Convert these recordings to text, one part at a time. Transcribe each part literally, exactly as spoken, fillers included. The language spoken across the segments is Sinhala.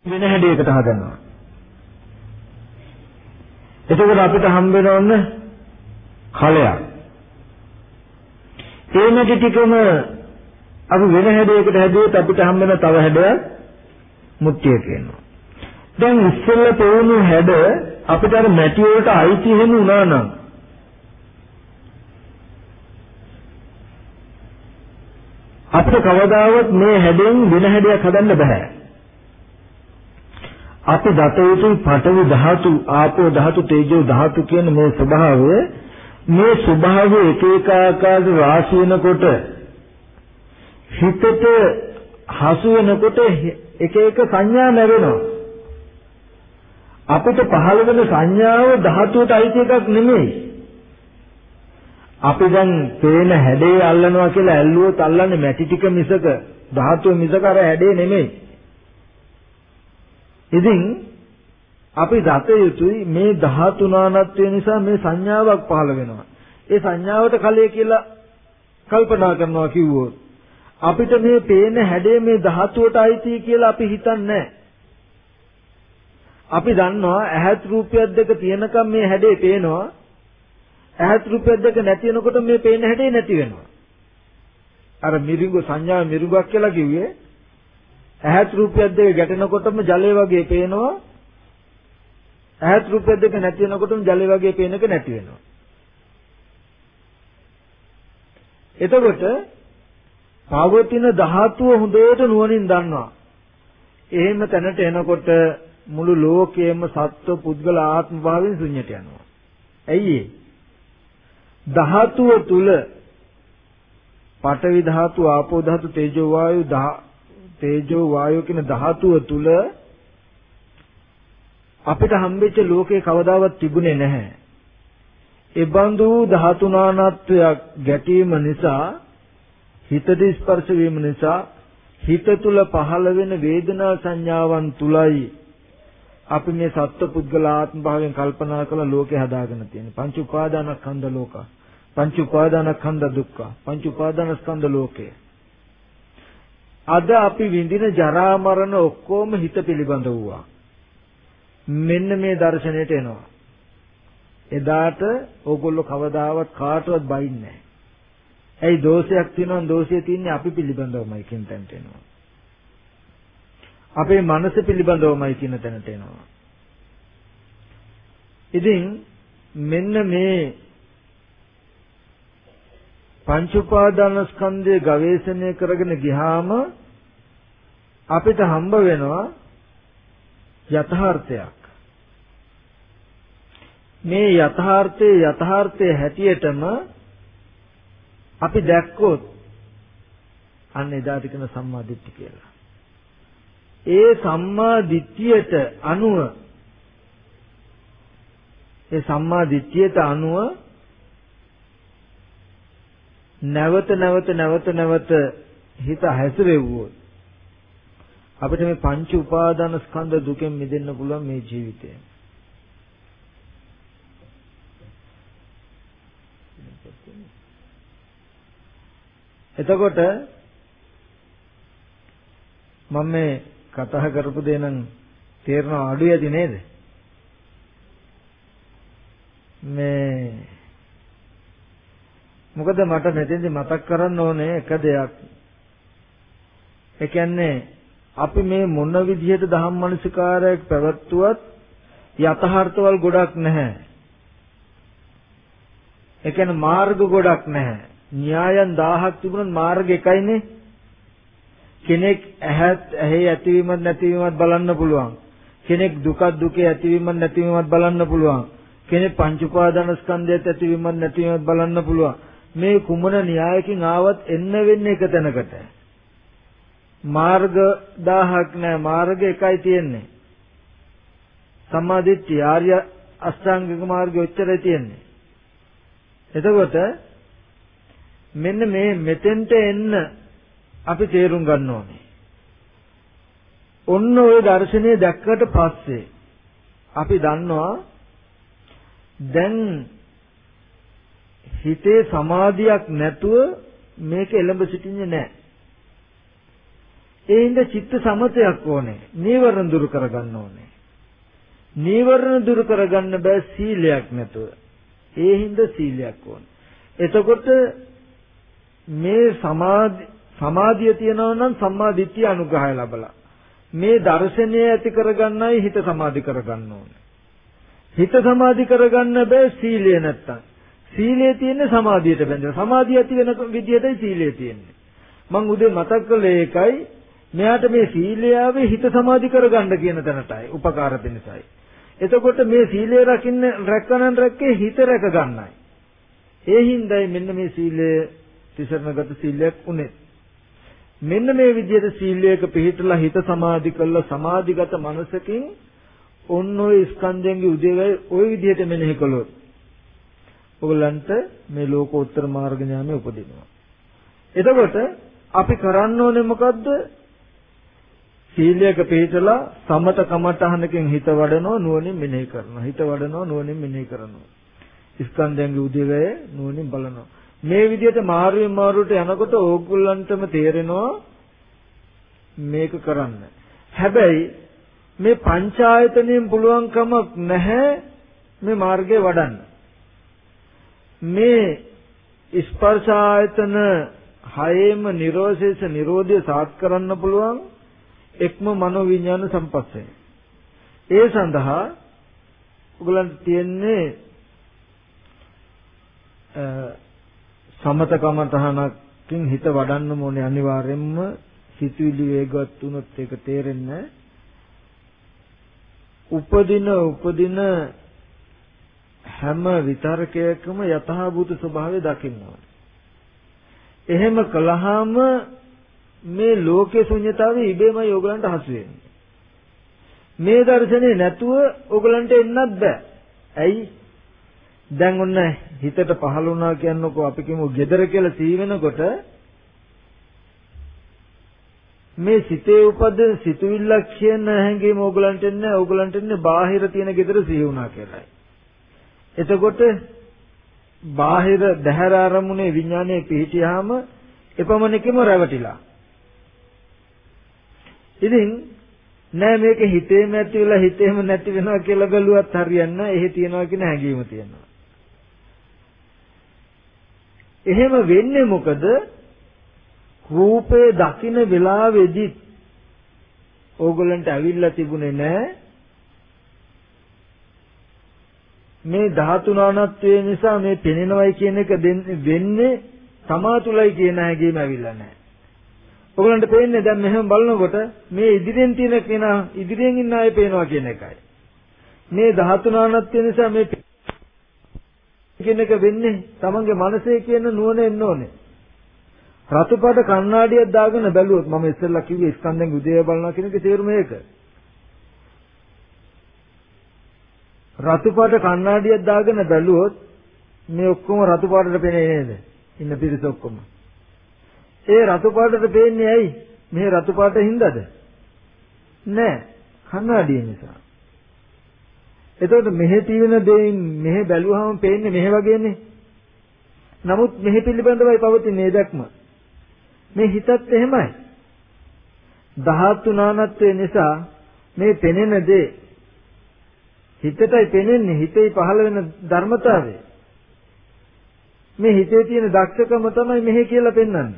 වෙන හැඩයකට හදනවා. එතකොට අපිට හම්බ වෙනවන්න කලයක්. ඒ නැටි ටිකම අපි වෙන හැඩයකට හැදුවොත් අපිට හම්බ වෙන තව හැඩයක් මුට්ටිය කියනවා. දැන් ඉස්සෙල්ලා තෝරන හැඩ අපිට අර මැටි වලට අයිති එහෙම වුණා නම් අපිට කවදාවත් මේ හැඩෙන් වෙන හැඩයක් හදන්න බෑ. අපි දත යුතුයි පඨවි ධාතු, ආපෝ ධාතු, තේජෝ ධාතු කියන මේ ස්වභාවය මේ ස්වභාවය එක එක ආකාර රාශි වෙනකොට හිතට හසු වෙනකොට එක එක සංඥා ලැබෙනවා. අපිට පහළ වෙන සංඥාව ධාතුවට අයිති එකක් නෙමෙයි. අපි දැන් පේන හැඩේ අල්ලනවා කියලා ඇල්ලුවොත් අල්ලන්නේ මැටි ටික මිසක ධාතුව මිසක අර හැඩේ නෙමෙයි. ඉතින් අපි දත යුතුයි මේ ධාතු නානත්වය නිසා මේ සංඥාවක් පහළ වෙනවා. ඒ සංඥාවට කලයේ කියලා කල්පනා කරනවා කිව්වොත් අපිට මේ පේන හැඩේ මේ ධාතුවට අයිති කියලා අපි හිතන්නේ නැහැ. අපි දන්නවා ඇහත් රූපයක් දෙක තියෙනකම් මේ හැඩේ පේනවා. ඇහත් රූපයක් දෙක නැති වෙනකොට මේ පේන හැඩේ නැති වෙනවා. අර මිරිඟු සංඥා මිරිඟුවක් කියලා කිව්වේ ඇහත් රූපයක් දෙක ගැටෙනකොටම ජලය වගේ පේනවා. ඇහත් රූපයක් දෙක නැති වෙනකොටම ජලය වගේ පේන එක නැති වෙනවා. එතකොට පවතින ධාතුව හොඳට නුවණින් දන්නවා. එහෙම තැනට එනකොට මුළු ලෝකයේම සත්ව පුද්ගල ආත්ම භාවයෙන් ශුන්‍යයට යනවා. ඇයි ඒ? ධාතුව තුල පඨවි ධාතු, ආපෝ ධාතු, තේජෝ වායු, තේජෝ වායු කියන ධාතුව තුල අපිට හම්බෙච්ච ලෝකේ කවදාවත් තිබුණේ නැහැ. ඒ බඳු ධාතු නානත්වයක් ගැටීම නිසා හිතට ස්පර්ශ වීම නිසා හිත තුල පහළ වෙන වේදනා සංඥාවන් තුලයි අපි මේ සත්ව පුද්ගල ආත්ම භාවයෙන් කල්පනා කරලා ලෝකේ හදාගෙන තියෙන්නේ. පංච උපාදානස්කන්ධ ලෝක, පංච උපාදානස්කන්ධ දුක්ඛ, පංච උපාදානස්කන්ධ ලෝකය. අද අපි විඳින ජරා මරණ ඔක්කොම හිත පිළිබඳ වූවා. මෙන්න මේ දර්ශනයට එනවා. එදාට ඕගොල්ලෝ කවදාවත් කාටවත් බයින්නේ නැහැ. ඇයි දෝෂයක් තියෙනවා දෝෂය තියෙන්නේ අපි පිළිබඳවමයි කියන තැනට එනවා. අපේ මනස පිළිබඳවමයි කියන තැනට එනවා. ඉතින් මෙන්න මේ පංච උපාදානස්කන්ධය ගවේෂණය කරගෙන ගියාම අපිට හම්බ වෙනවා යථාර්ථයක්. මේ යථාර්ථයේ යථාර්ථයේ හැටියටම අපි දැක්කොත් අන්න එදාට කියන සම්මා දිට්ඨිය කියලා. ඒ සම්මා දිට්ඨියට අනුව ඒ සම්මා දිට්ඨියට අනුව නැවත නැවත නැවත නැවත හිත හැසිරෙව්වොත් අපිට මේ පංච උපාදාන ස්කන්ධ දුකෙන් මිදෙන්න පුළුවන් මේ ජීවිතේ. එතකොට මම මේ කතා කරපු දේ නම් තේරෙනව අඩු යති නේද? මේ මොකද මට මෙතෙන්දි මතක් කරන්න ඕනේ එක දෙයක්. ඒ කියන්නේ අපි මේ මොන විදිහට ධම්මනිසකාරයක් පැවැත්වුවත් යථාර්ථවල ගොඩක් නැහැ. ඒ කියන්නේ මාර්ග ගොඩක් නැහැ. න්‍යායන් දහයක් තිබුණත් මාර්ග එකයිනේ. කෙනෙක් ඇහත් ඇහි ඇතිවීමත් නැතිවීමත් බලන්න පුළුවන්. කෙනෙක් දුක දුකේ ඇතිවීමත් නැතිවීමත් බලන්න පුළුවන්. කෙනෙක් පංච උපාදානස්කන්ධයත් ඇතිවීමත් නැතිවීමත් බලන්න පුළුවන්. මේ කුමන න්‍යායකින් ආවත් එන්න වෙන්නේ එක තැනකට. මාර්ග දහයක් නැහැ, මාර්ග එකයි තියෙන්නේ. සම්මාදිට්ඨිය ආර්ය අෂ්ටාංගික මාර්ගය ඔච්චරයි තියෙන්නේ. එතකොට මෙන්න මේ මෙතෙන්ට එන්න අපි තේරුම් ගන්න ඕනේ. ඔන්න ওই දර්ශනය දැක්කට පස්සේ අපි දන්නවා දැන් හිතේ සමාධියක් නැතුව මේක එළඹ සිටින්නේ නැහැ. ඒ හින්දා චිත්ත සමතයක් ඕනේ. නීවරණ දුරු කරගන්න ඕනේ. නීවරණ දුරු කරගන්න බෑ සීලයක් නැතුව. ඒ හින්දා සීලයක් ඕනේ. එතකොට මේ සමාධි සමාධිය තියනවා නම් සම්මා දිට්ඨිය අනුග්‍රහය ලැබලා මේ දර්ශනය ඇති කරගන්නයි හිත සමාධි කරගන්න ඕනේ. හිත සමාධි කරගන්න බෑ සීලය නැත්තම්. සීලය තියෙන්නේ සමාධියට බැඳලා. සමාධිය ඇති වෙන විදියටයි සීලය තියෙන්නේ. මම උදේ මතක් කළේ ඒකයි. මෙයාට මේ සීලය ආවේ හිත සමාධි කරගන්න කියන තැනටයි. උපකාර වෙනසයි. එතකොට මේ සීලය රකින්න රැකනන් රැක්කේ හිත රැක ගන්නයි. ඒ හින්දායි මෙන්න මේ සීලය තිසරණගත සීලයක් උනේ. මෙන්න මේ විදිහට සීලයක පිළිහිටලා හිත සමාධි කළා සමාධිගත මනසකින් ඔන්න ඔය ස්කන්ධයන්ගේ උදේවැය ওই විදිහට මෙනෙහි කළොත් ඔයගලන්ට මේ ලෝකෝත්තර මාර්ග ඥානය උපදිනවා. එතකොට අපි කරන්න ඕනේ මොකද්ද? සීලයක පිළිහිටලා සමත කමඨහනකින් හිත වඩනවා නුවණින් මෙනෙහි කරනවා. හිත වඩනවා නුවණින් මෙනෙහි කරනවා. ස්කන්ධයන්ගේ උදේවැය නුවණින් බලනවා. මේ විදිහට මාරුවෙන් මාරුවට යනකොට ඕගොල්ලන්ටම තේරෙනවා මේක කරන්න. හැබැයි මේ පංචායතනෙන් පුළුවන් කමක් නැහැ මේ මාර්ගය වඩන්න. මේ ස්පර්ශ ආයතන හයේම නිරෝධේශ නිරෝධය සාත් කරන්න පුළුවන් එක්ම මනෝ විඥාන සම්පස්සේ. ඒ සඳහා ඔයගලන්ට තියෙන්නේ සමත කමතහනකින් හිත වඩන්න ඕනේ අනිවාර්යෙන්ම. සිතුවිලි වේගවත් වුණොත් ඒක තේරෙන්නේ උපදින උපදින හැම විතරකයකම යථාභූත ස්වභාවය දකින්න ඕනේ. එහෙම කළාම මේ ලෝකේ ශුන්‍යතාවය ඉබේමයි ඕගලන්ට හසු වෙන්නේ. මේ දර්ශනේ නැතුව ඕගලන්ට එන්නත් බෑ. ඇයි? දැන් ඔන්න හිතට පහළ වුණා කියනකො අපි කියමු gedara කියලා සී වෙනකොට මේ සිතේ උපදින සිතුවිල්ලක් කියන හැඟීම ඕගලන්ට එන්නේ ඕගලන්ට එන්නේ බාහිර තියෙන gedara සී වුණා කියලායි. එතකොට බාහිර දැහැර ආරමුණේ විඥානයේ පිහිටියාම එපමණකම රැවටිලා. ඉතින් නෑ මේක හිතේම ඇති වෙලා හිතේම නැති වෙනවා කියලා බැලුවත් හරියන්නේ නැහැ. එහෙ තියනවා කියන හැඟීම තියෙනවා. එහෙම වෙන්නේ මොකද? රූපේ දකින්න වෙලාවේදී ඕගොල්ලන්ට ඇවිල්ලා තිබුණේ නැහැ මේ ධාතු නානත්වයේ නිසා මේ පෙනෙනවයි කියන එක වෙන්නේ තමා තුලයි කියන හැඟීම ඇවිල්ලා නැහැ. ඔයගලන්ට පේන්නේ දැන් මෙහෙම බලනකොට මේ ඉදිරියෙන් තියෙන කෙනා ඉදිරියෙන් ඉන්න අය පේනවා කියන එකයි. මේ ධාතු නානත්වය නිසා මේ කියන එක වෙන්නේ තමන්ගේ මනසේ කියන නුවණ එන්න ඕනේ. රතු පාට කණ්ණාඩියක් දාගෙන බැලුවොත් මම ඉස්සෙල්ලා කිව්වේ ස්කන්ධයන්ගේ උදේය බලනවා කියන එකේ තේරුම ඒක. රතු පාට කණ්ණාඩියක් දාගෙන බැලුවොත් මේ ඔක්කොම රතු පාටට පේන්නේ නේද? ඉන්න පිරිස ඔක්කොම. ඒ රතු පාටට පේන්නේ ඇයි? මේ රතු පාට හින්දාද? නෑ. කණ්ණාඩිය නිසා. එතකොට මෙහෙ තියෙන දෙයින් මෙහෙ බැලුවහම පේන්නේ මෙහෙ වගේනේ. නමුත් මෙහෙ පිළිබඳවයි පවතින්නේ දැක්ම. මේ හිතත් එහෙමයි. ධාතු නානත්වය නිසා මේ පෙනෙන දේ හිතටයි පෙනෙන්නේ. හිතේ පහළ වෙන ධර්මතාවය. මේ හිතේ තියෙන දක්ෂකම තමයි මෙහෙ කියලා පෙන්වන්නේ.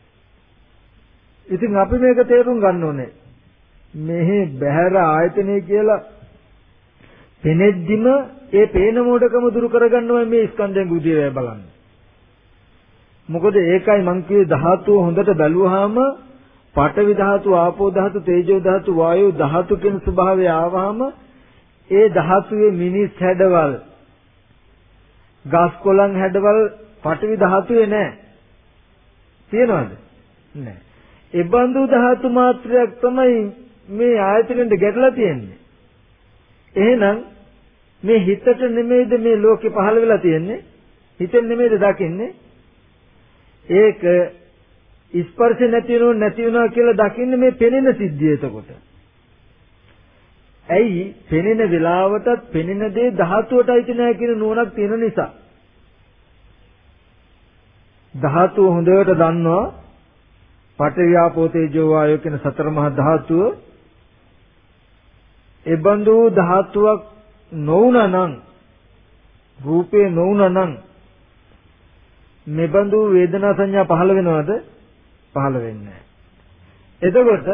ඉතින් අපි මේක තේරුම් ගන්න ඕනේ. මෙහෙ බහැර ආයතනය කියලා පෙනෙද්දිම ඒ පේන මොඩකම දුරු කරගන්නවා මේ ස්කන්ධයන් උදේවැය බලන්න. මොකද ඒකයි මං කියේ ධාතුව හොඳට බැලුවාම පඨවි ධාතු, ආපෝ ධාතු, තේජෝ ධාතු, වායෝ ධාතු කියන ස්වභාවය ආවහම ඒ ධාතුවේ මිනිස් හැඩවල්, ගස් කොළන් හැඩවල් පඨවි ධාතුවේ නැහැ. තියනවද? නැහැ. ඒ බඳු ධාතු මාත්‍රයක් තමයි මේ ආයතනෙට ගැටලා තියෙන්නේ. එහෙනම් මේ හිතට නෙමෙයිද මේ ලෝකේ පහළ වෙලා තියෙන්නේ? හිතෙන් නෙමෙයිද දකින්නේ? ඒක ස්පර්ශ නැති වෙනව නැති වෙනවා කියලා දකින්නේ මේ පෙනෙන සිද්ධිය එතකොට. ඇයි? පෙනෙන වෙලාවටත් පෙනෙන දේ ධාතුවට අයිති නැහැ කියන නුවණක් තියෙන නිසා. ධාතුව හොඳට දන්නවා පඨවි ආපෝ තේජෝ වායෝ කියන සතර මහා ධාතුව එබඳු ධාතුවක් නොවුනනම් රූපේ නොවුනනම් මෙබඳු වේදනා සංඥා පහළ වෙනවද? පහළ වෙන්නේ නැහැ. එතකොට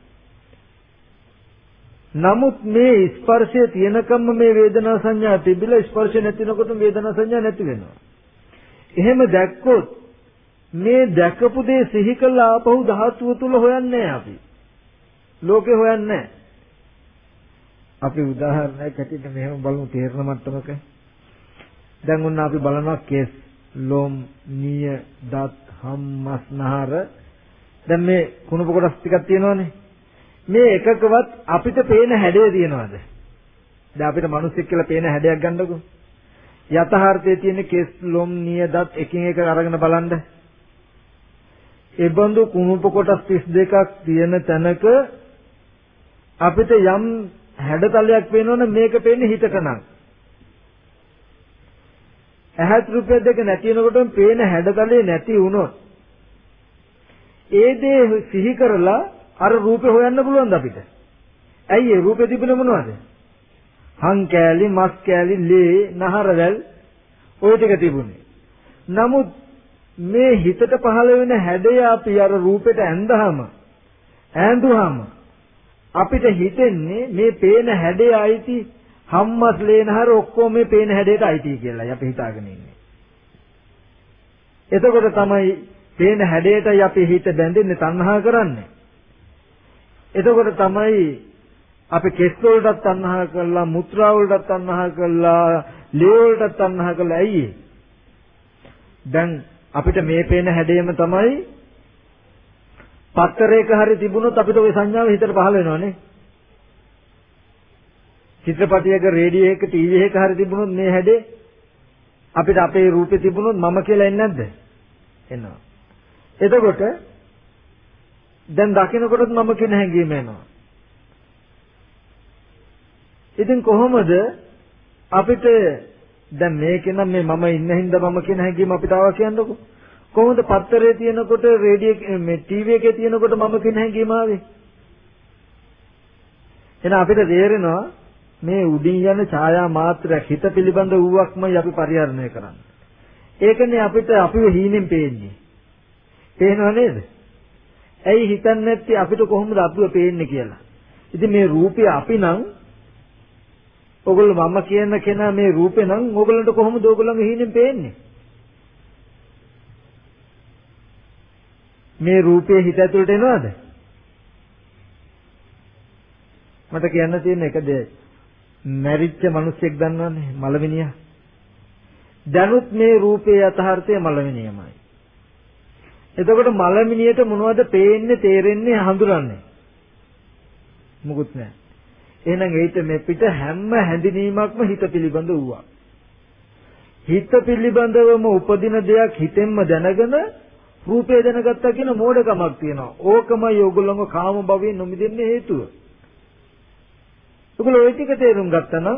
නමුත් මේ ස්පර්ශය තියෙනකම්ම මේ වේදනා සංඥා තිබිලා ස්පර්ශය නැතිනකොට වේදනා සංඥා නැති වෙනවා. එහෙම දැක්කොත් මේ දැකපු දේ සිහි කළා ආපහු ධාතුව තුල හොයන්නේ අපි. ලෝකේ හොයන්නේ අපි උදාහරණයක් ඇටියට මෙහෙම බලමු තේරෙන මට්ටමක. දැන් ඔන්න අපි බලනවා කේස්, ලොම්, නිය, දත්, හම්, මස්, නහර. දැන් මේ කුණප කොටස් ටිකක් තියෙනවානේ. මේ එකකවත් අපිට පේන හැඩය තියෙනවද? දැන් අපිට මිනිස්සෙක් කියලා පේන හැඩයක් ගන්නකො. යථාර්ථයේ තියෙන කේස්, ලොම්, නිය, දත් එකින් එක අරගෙන බලන්න. ඒබඳු කුණප කොටස් තිස් දෙකක් තියෙන තැනක අපිට යම් හැඩතලයක් පේනවනේ මේක පේන්නේ හිතට නම්. ඇහත් රූපය දෙක නැති වෙනකොටම පේන හැඩතලේ නැති වුණොත් ඒ දේ සිහි කරලා අර රූපේ හොයන්න පුළුවන්ද අපිට? ඇයි ඒ රූපේ තිබුණේ මොනවද? හං කෑලි, මස් කෑලි, ලේ, නහරවැල් ওই ටික තිබුණේ. නමුත් මේ හිතට පහළ වෙන හැඩය අපි අර රූපෙට ඇඳහම ඈඳුවාම අපිට හිතෙන්නේ මේ පේන හැඩය අයිති හම්මස් ලේනහර ඔක්කොම මේ පේන හැඩයට අයිති කියලායි අපි හිතාගෙන ඉන්නේ. එතකොට තමයි පේන හැඩයටයි අපි හිත බැඳෙන්නේ, තණ්හා කරන්නේ. එතකොට තමයි අපි කෙස් වලටත් තණ්හා කළා, මුත්‍රා වලටත් තණ්හා කළා, ලේ වලටත් තණ්හා කළා. ඇයි? දැන් අපිට මේ පේන හැඩයම තමයි පත්තරයක හරි තිබුණොත් අපිට ওই සංඥාව හිතට පහළ වෙනවනේ. චිත්‍රපටයක, රේඩියෝ එක, ටීවී එක හරි තිබුණොත් මේ හැඩේ අපිට අපේ රූපේ තිබුණොත් මම කියලා එන්නේ නැද්ද? එනවා. එතකොට දැන් දකින්නකොටත් මම කියන හැඟීම එනවා. ඉතින් කොහොමද අපිට දැන් මේකේ නම් මේ මම ඉන්න හින්දා මම කියන හැඟීම අපිට ආවා කියන්නකො. කොහොමද පත්තරේ තියෙනකොට, රේඩියෝ මේ ටීවී එකේ තියෙනකොට මම කියන හැඟීම ආවේ? එහෙනම් අපිට තේරෙනවා මේ උඩින් යන ඡායා මාත්‍රයක් හිත පිළිබඳ වූවක්මයි අපි පරිහරණය කරන්නේ. ඒකනේ අපිට අපිව හීනෙන් පේන්නේ. පේනව නේද? ඇයි හිතන්නේ නැත්තේ අපිට කොහොමද අපිව පේන්නේ කියලා? ඉතින් මේ රූපය අපි නම් ඔයගොල්ලෝ මම කියන කෙනා මේ රූපේ නම් ඔයගොල්ලන්ට කොහොමද ඔයගොල්ලන්ගේ හීනෙන් පේන්නේ? මේ රූපේ හිත ඇතුළට එනවද? මට කියන්න තියෙන එක දෙයක්. මැරිච්ච මිනිස්සෙක් දන්නවනේ, මලමිනියා. දැනුත් මේ රූපේ යථාර්ථය මලමිනියමයි. එතකොට මලමිනියට මොනවද පේන්නේ, තේරෙන්නේ, හඳුනන්නේ? මුකුත් නැහැ. එහෙනම් ඒිට මේ පිට හැම හැඳිනීමක්ම හිත පිළිබඳ වූවා. හිත පිළිබඳවම උපදින දෙයක් හිතෙන්ම දැනගෙන රූපේ දැනගත්තා කියන මෝඩකමක් තියෙනවා. ඕකමයි ඕගොල්ලෝම කාම භවයෙන් නොමිදෙන්න හේතුව. ඔයගොල්ලෝ ওই ටික තේරුම් ගත්තා නම්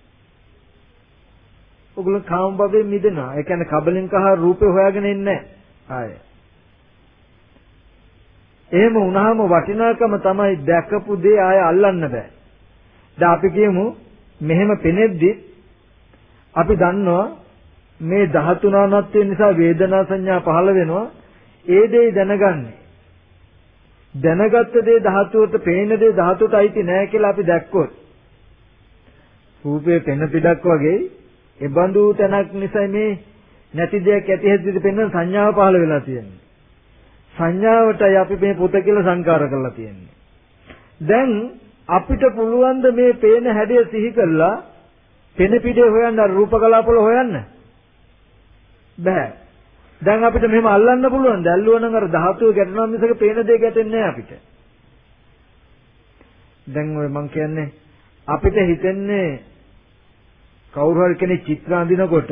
ඔයගොල්ලෝ කාම භවයෙන් මිදෙනවා. ඒ කියන්නේ කබලෙන් කහ රූපේ හොයාගෙන ඉන්නේ නැහැ. ආයේ. එහෙම වුණාම වටිනාකම තමයි දැකපු දේ ආය අල්ලන්න බෑ. දැන් අපි කියමු මෙහෙම පෙනෙද්දි අපි දන්නවා මේ ධාතුනානත්වය නිසා වේදනා සංඥා පහළ වෙනවා. ඒ දේ දැනගන්නේ. දැනගත්ත දේ ධාතුවට, පේන දේ ධාතුවට අයිති නෑ කියලා අපි දැක්කොත් රූපේ පෙන පිටක් වගේ ඒ බඳු තැනක් නිසා මේ නැති දෙයක් ඇති හැටියට පෙන්වන සංඥාව පහළ වෙලා තියෙන්නේ. සංඥාවටයි අපි මේ පොත කියලා සංකාර කරලා තියෙන්නේ. දැන් අපිට පුළුවන් ද මේ පේන හැඩය සිහි කරලා පෙන පිටේ හොයන්න, රූප කලාපවල හොයන්න? බෑ. දැන් අපිට මෙහෙම අල්ලන්න පුළුවන්. දැල්ලුවා නම් අර ධාතුව ගැටෙනවා මිසක පේන දේ ගැටෙන්නේ නැහැ අපිට. දැන් ඔය මං කියන්නේ අපිට හිතෙන්නේ කවුරු හරි කෙනෙක් චිත්‍ර අඳිනකොට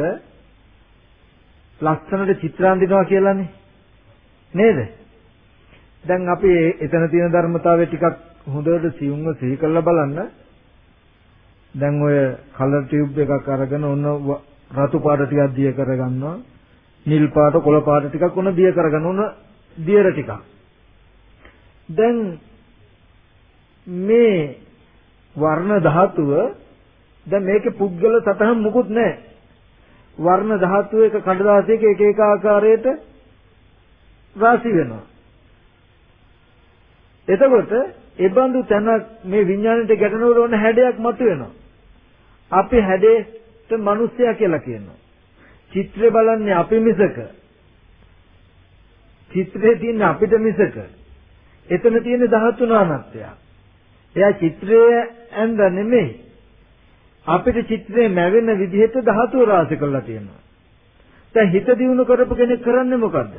ලස්සනට චිත්‍ර අඳිනවා කියලානේ. නේද? දැන් අපි එතන තියෙන ධර්මතාවය ටිකක් හොඳට සියුම්ව සිහි කරලා බලන්න. දැන් ඔය කලර් ටියුබ් එකක් අරගෙන ඔන්න රතු පාට ටිකක් දිය කරගන්නවා. නිල් පාට, කොළ පාට ටිකක් ඔන්න දිය කරගන්න ඕන දියර ටිකක්. දැන් මේ වර්ණ ධාතුව දැන් මේකේ පුද්ගල සතහන් මුකුත් නැහැ. වර්ණ ධාතුව එක කඩදාසියක එක එක ආකාරයට රාශි වෙනවා. එතකොට ඒ බඳු තැනක් මේ විඥාණයට ගැටෙනකොට ඕන හැඩයක් මතුවෙනවා. අපි හැඩේට මිනිස්සයා කියලා කියනවා. චිත්‍රය බලන්නේ අපි මිසක. චිත්‍රයේ තියෙන අපිට මිසක. එතන තියෙන ධාතු නානත්වය. එයා චිත්‍රයේ ඇඳ නෙමෙයි. අපිට චිත්‍රයේ මැවෙන විදිහට ධාතු රාශි කරලා තියෙනවා. දැන් හිත දියුණු කරපු කෙනෙක් කරන්නේ මොකද්ද?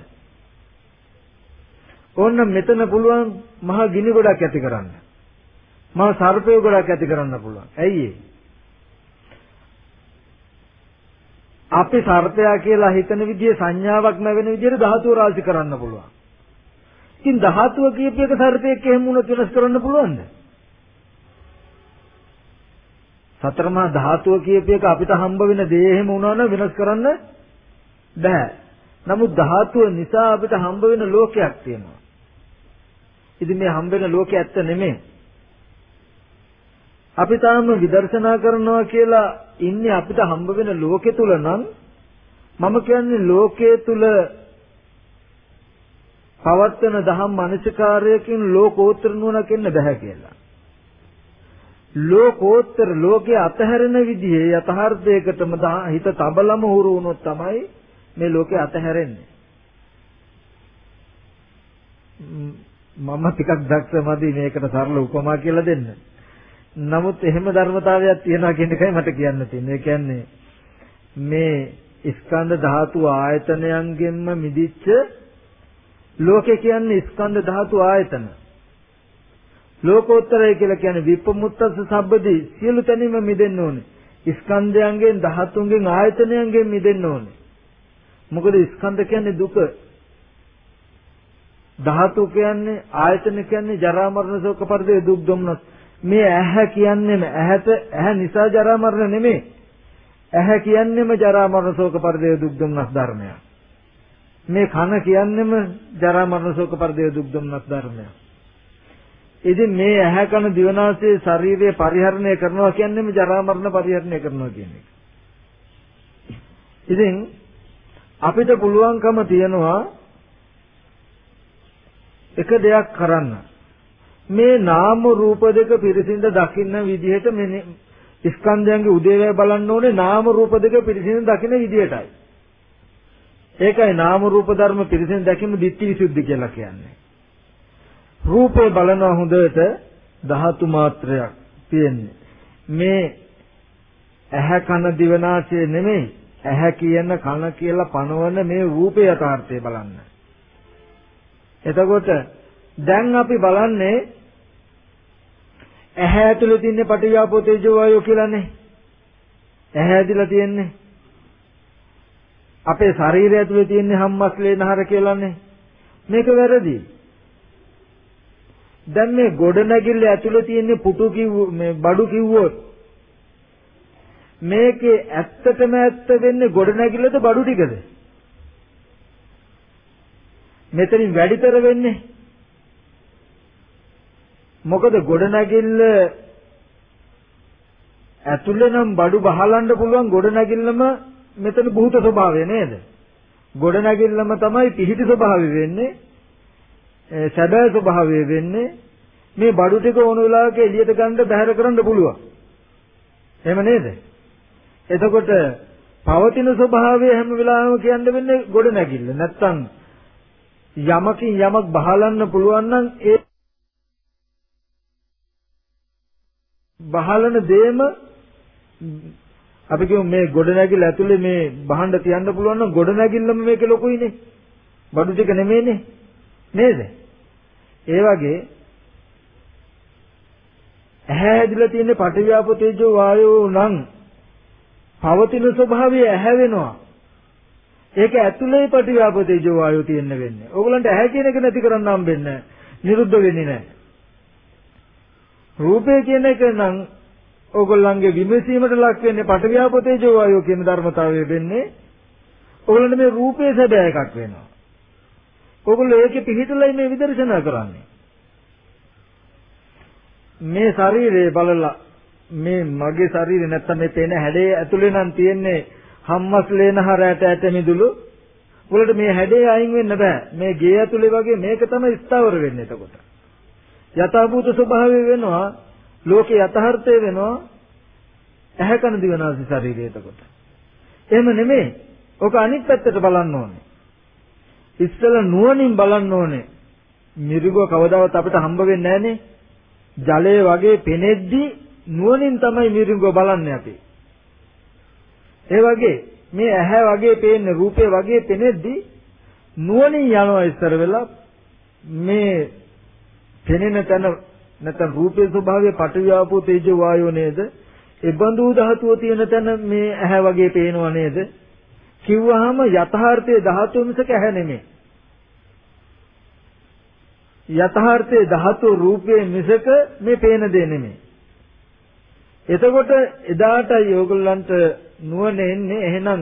ඕන්න මෙතන පුළුවන් මහා ගිනි ගොඩක් ඇති කරන්න. මහා සර්පය ගොඩක් ඇති කරන්න පුළුවන්. ඇයි ඒ? අපි සර්පයා කියලා හිතන විදිහේ සංඥාවක් නැවෙන විදිහට ධාතුව රාශි කරන්න පුළුවන්. ඉතින් ධාතුව කියප එක සර්පයෙක් එහෙම වුණොත් වෙනස් කරන්න පුළුවන්ද? සතරමා ධාතුව කියප එක අපිට හම්බ වෙන දේ එහෙම වුණා නම් වෙනස් කරන්න බෑ. නමුත් ධාතුව නිසා අපිට හම්බ වෙන ලෝකයක් තියෙනවා. ඉතින් මේ හම්බ වෙන ලෝකේ ඇත්ත නෙමෙයි. අපි තාම විදර්ශනා කරනවා කියලා ඉන්නේ අපිට හම්බ වෙන ලෝකෙ තුල නම් මම කියන්නේ ලෝකයේ තුල පවත්වන දහම් මනසිකාරයකින් ලෝකෝත්තර නුවණක් එන්න බෑ කියලා. ලෝකෝත්තර ලෝකයේ අතහැරෙන විදිහේ යථාර්ථයකටම හිත තබලම හුරු වුණොත් තමයි මේ ලෝකේ අතහැරෙන්නේ. මම ටිකක් දක්ෂමදි මේකට සරල උපමා කියලා දෙන්න. නමුත් එහෙම ධර්මතාවයක් තියෙනවා කියන එකයි මට කියන්න තියෙන්නේ. ඒ කියන්නේ මේ ස්කන්ධ ධාතු ආයතනයන්ගෙන්ම මිදිච්ච ලෝකේ කියන්නේ ස්කන්ධ ධාතු ආයතන. ලෝකෝත්තරය කියලා කියන්නේ විපමුත්තස සබ්බදී සියලු තැනින්ම මිදෙන්න ඕනේ. ස්කන්ධයන්ගෙන් ධාතුන්ගෙන් ආයතනයන්ගෙන් මිදෙන්න ඕනේ. මොකද ස්කන්ධ කියන්නේ දුක. ධාතු කියන්නේ ආයතන කියන්නේ ජරා මරණ ශෝක පරිදේ දුක් දුම්නස්. මේ ඇහැ කියන්නේම ඇහැට ඇහැ නිසා ජරා මරණ නෙමෙයි. ඇහැ කියන්නේම ජරා මරණ ශෝක පරිදේ දුක් දුම්නස් ධර්මයක්. මේ කන කියන්නේම ජරා මරණ ශෝක පරිදේ දුක් දුම්නස් ධර්මයක්. ඉතින් මේ ඇහැ කන දිවනාසයේ ශරීරය පරිහරණය කරනවා කියන්නේම ජරා මරණ පරිහරණය කරනවා කියන එක. ඉතින් අපිට පුළුවන්කම තියනවා එක දෙයක් කරන්න. මේ නාම රූප දෙක පිරිසිඳ දකින්න විදිහට මේ ස්කන්ධයන්ගේ උදේවැය බලන්න ඕනේ නාම රූප දෙක පිරිසිඳ දකින්න විදිහටයි. ඒකයි නාම රූප ධර්ම පිරිසිඳ දැකීම ditthi visuddhi කියලා කියන්නේ. රූපේ බලනවා හොඳට ධාතු මාත්‍රයක් තියෙන්නේ. මේ ඇහැ කන දිවනාසය නෙමෙයි. ඇහැ කියන කන කියලා පනවන මේ රූපේ යථාර්ථය බලන්න. එතකොට දැන් අපි බලන්නේ ඇහැ ඇතුලේ තියෙන පටිවිආපෝ තේජෝ වායෝ කියලානේ. ඇහැ ඇතුලේ තියෙන්නේ. අපේ ශරීරය ඇතුලේ තියෙන්නේ හම්මස්ලේ නහර කියලානේ. මේක වැරදි. දැන් මේ ගොඩනැගිල්ල ඇතුලේ තියෙන්නේ පුටු කිව්ව මේ බඩු කිව්වොත් මේකේ ඇත්තටම ඇත්ත වෙන්නේ ගොඩනැගිල්ලද බඩු ටිකද? මෙතනින් වැඩිතර වෙන්නේ මොකද ගොඩනැගිල්ල ඇතුලේ නම් බඩු බහලන්න පුළුවන් ගොඩනැගිල්ලම මෙතන භූත ස්වභාවය නේද? ගොඩනැගිල්ලම තමයි පිහිටි ස්වභාවය වෙන්නේ. සැබෑ ස්වභාවය වෙන්නේ මේ බඩු ටික ඕන වෙලාවක එළියට ගන්න බැහැර කරන්න පුළුවන්. එහෙම නේද? එතකොට පවතින ස්වභාවය හැම වෙලාවෙම කියන්න වෙන්නේ ගොඩනැගිල්ල. නැත්තම් යමකින් යමක් බහලන්න පුළුවන් නම් ඒ බහලන දෙයම අපි කියමු මේ ගොඩනැගිල්ල ඇතුලේ මේ බහන්න තියන්න පුළුවන් නම් ගොඩනැගිල්ලම මේකේ ලොකුයිනේ. බඩු ටික නෙමෙයිනේ. නේද? ඒ වගේ ඇහැ ඇදලා තියෙන පටිවිආපෝ තේජෝ වායෝ නම් පවතින ස්වභාවය ඇහැ වෙනවා. ඒක ඇතුලේ පටිවිආපෝ තේජෝ වායෝ තියෙන්න වෙන්නේ. ඕගලන්ට ඇහැ කියන එක නැති කරන්න හම්බෙන්නේ නැහැ. නිරුද්ධ වෙන්නේ නැහැ. රූපය කියන එක නම් ඕගොල්ලන්ගේ විමසීමට ලක් වෙන්නේ පටිවිආපෝ තේජෝ වායෝ කියන ධර්මතාවය වෙන්නේ. ඕගොල්ලන්ට මේ රූපේ සැබෑ එකක් වෙනවා. ඕගොල්ලෝ ඒකේ පිහිටලයි මේ විදර්ශනා කරන්නේ. මේ ශරීරය බලලා මේ මගේ ශරීරය නැත්තම් මේ පේන හැඩේ ඇතුලේ නම් තියෙන්නේ හම්මස් ලේනහරයට ඇට මිදුළු. උවලට මේ හැඩේ අයින් වෙන්න බෑ. මේ ගේ ඇතුලේ වගේ මේක තමයි ස්ථාවර වෙන්නේ එතකොට. යථාභූත ස්වභාවය වෙනවා ලෝකේ යථාර්ථය වෙනවා ඇහැ කන දිව නාසය ශරීරය එතකොට. එහෙම නෙමෙයි. ඔක අනිත් පැත්තට බලන්න ඕනේ. ඉස්සෙල්ලා නුවණින් බලන්න ඕනේ. මිරිගුව කවදාවත් අපිට හම්බ වෙන්නේ නැහනේ. ජලයේ වගේ පෙනෙද්දී නුවණින් තමයි මිරිගුව බලන්නේ අපි. ඒ වගේ මේ ඇහැ වගේ පේන රූපේ වගේ පෙනෙද්දී නුවණින් යනවා ඉස්සර වෙලා මේ පෙනෙන තැන නැත්නම් රූපේ ස්වභාවය පඨවි ආපෝ තේජෝ වායෝ නේද? ඒ බඳු ධාතුව තියෙන තැන මේ ඇහැ වගේ පේනව නේද? කිව්වහම යථාර්ථයේ ධාතුව මිසක ඇහැ නෙමෙයි. යථාර්ථයේ ධාතු රූපයේ මිසක මේ පේන දේ නෙමෙයි. එතකොට එදාට යෝගලන්ට නුවණ එන්නේ එහෙනම්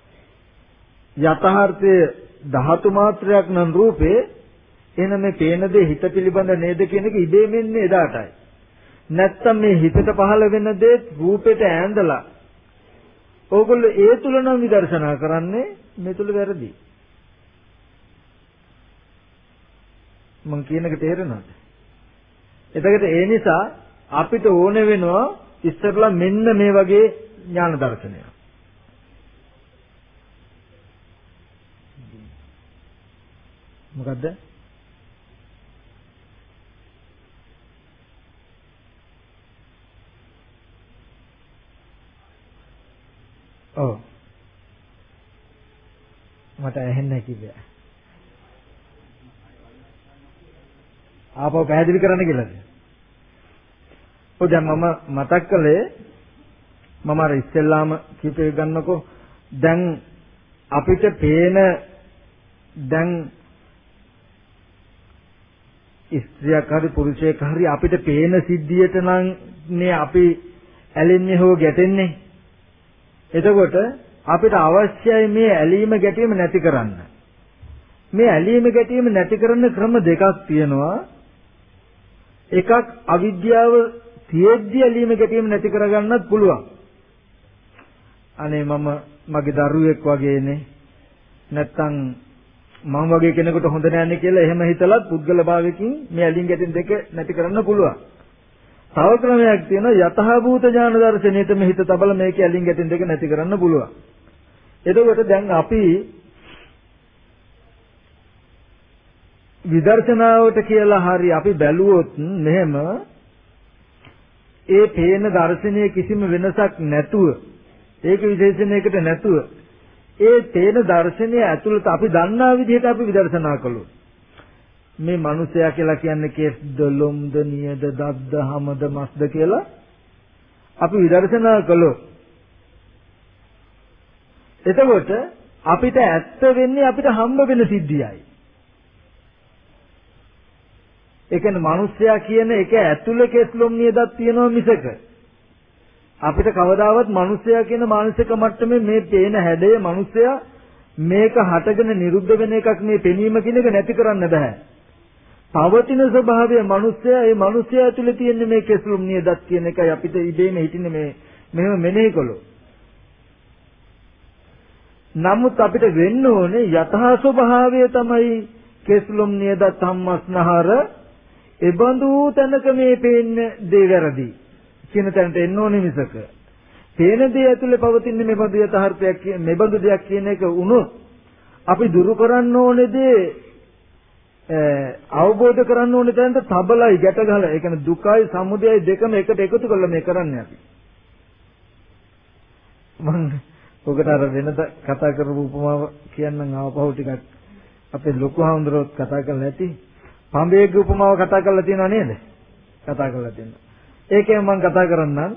යථාර්ථයේ ධාතු මාත්‍රයක් නම් රූපේ එහෙනම් මේ පේන දේ හිත පිළිබඳ නේද කියන එක ඉබේම එන්නේ එදාටයි. නැත්තම් මේ හිතට පහළ වෙන දේ රූපෙට ඈඳලා ඕගොල්ලෝ ඒ තුල නම් විදර්ශනා කරන්නේ මේ තුල වැරදි. මම කියන එක තේරෙනවද? එතකොට ඒ නිසා අපිට ඕන වෙනවා ඉස්සරලා මෙන්න මේ වගේ ඥාන දර්ශනය. මොකද්ද? ඔව්. මට ඇහෙන්නේ කිව්වා. ආපහු පැහැදිලි කරන්න කියලාද? ඔය දැන් මම මතක් කළේ මම අර ඉස්සෙල්ලාම කීපේ ගන්නකො දැන් අපිට පේන දැන් ස්ත්‍රියක් හරි පුරුෂයෙක් හරි අපිට පේන සිද්ධියට නම් නේ අපි ඇලෙන්නේ හෝ ගැටෙන්නේ. එතකොට අපිට අවශ්‍යයි මේ ඇලීම ගැටීම නැති කරන්න. මේ ඇලීම ගැටීම නැති කරන්න ක්‍රම දෙකක් තියෙනවා. එකක් අවිද්‍යාව තියෙද්දි ඇලීම ගැටීම නැති කරගන්නත් පුළුවන්. අනේ මම මගේ දරුවෙක් වගේනේ නැත්තම් මම වගේ කෙනෙකුට හොඳ නැන්නේ කියලා එහෙම හිතලත් පුද්ගල භාවයකින් මේ ඇලීම් ගැටීම් දෙක නැති කරන්න පුළුවන්. තව ක්‍රමයක් තියෙනවා යථාභූත ඥාන දර්ශනයේතම හිත තබල මේක ඇලීම් ගැටීම් දෙක නැති කරන්න පුළුවන්. එතකොට දැන් අපි විදර්ශනාවට කියලා හරි අපි බැලුවොත් මෙහෙම ඒ පේන දර්ශනයේ කිසිම වෙනසක් නැතුව ඒක විශේෂණයකට නැතුව ඒ පේන දර්ශනය ඇතුළත අපි දන්නා විදිහට අපි විදර්ශනා කළොත් මේ මිනිසයා කියලා කියන්නේ කේස්ද ලොම්ද නියද දද්ද හමද මස්ද කියලා අපි විදර්ශනා කළොත් එතකොට අපිට ඇත්ත වෙන්නේ අපිට හම්බ වෙන සිද්ධියයි. ඒ කියන්නේ මිනිස්සයා කියන එක ඇතුළේ කෙස්ලොම් නියදක් තියෙනවා මිසක අපිට කවදාවත් මිනිස්සයා කියන මානසික මට්ටමේ මේ පේන හැඩය මිනිස්සයා මේක හටගෙන නිරුද්ධ වෙන එකක් මේ පෙනීම කියන එක නැති කරන්න බෑ. පවතින ස්වභාවය මිනිස්සයා ඒ මිනිස්සයා ඇතුළේ තියෙන මේ කෙස්ලොම් නියදක් කියන එකයි අපිට ඉබේම හිටින්නේ මේ මෙහෙම මෙනෙහි කළොත්. නමුත් අපිට වෙන්න ඕනේ යථා ස්වභාවය තමයි කෙස්ලොම් නියදත් සම්මස්නහර එබඳු තැනක මේ පේන්න දේ වැරදි කියන තැනට එන්න ඕනේ මිසක පේන දේ ඇතුලේ පවතින මේ බඳු යථාර්ථයක් මේ බඳු දෙයක් කියන එක වුණොත් අපි දුරු කරන්න ඕනේ දේ අවබෝධ කරන්න ඕනේ තැනට තබලයි ගැට ගහලා ඒ කියන්නේ දුකයි සමුදයයි දෙකම එකට එකතු කරලා මේ කරන්නේ අපි මම ඔකට අර වෙනද කතා කරපු උපමාව කියන්නම් ආවපහු ටිකක් අපේ ලොකු හඳුරොත් කතා කරලා නැති පඹේගේ උපමාව කතා කරලා තියෙනව නේද? කතා කරලා තියෙනවා. ඒකෙන් මම කතා කරන්නම්.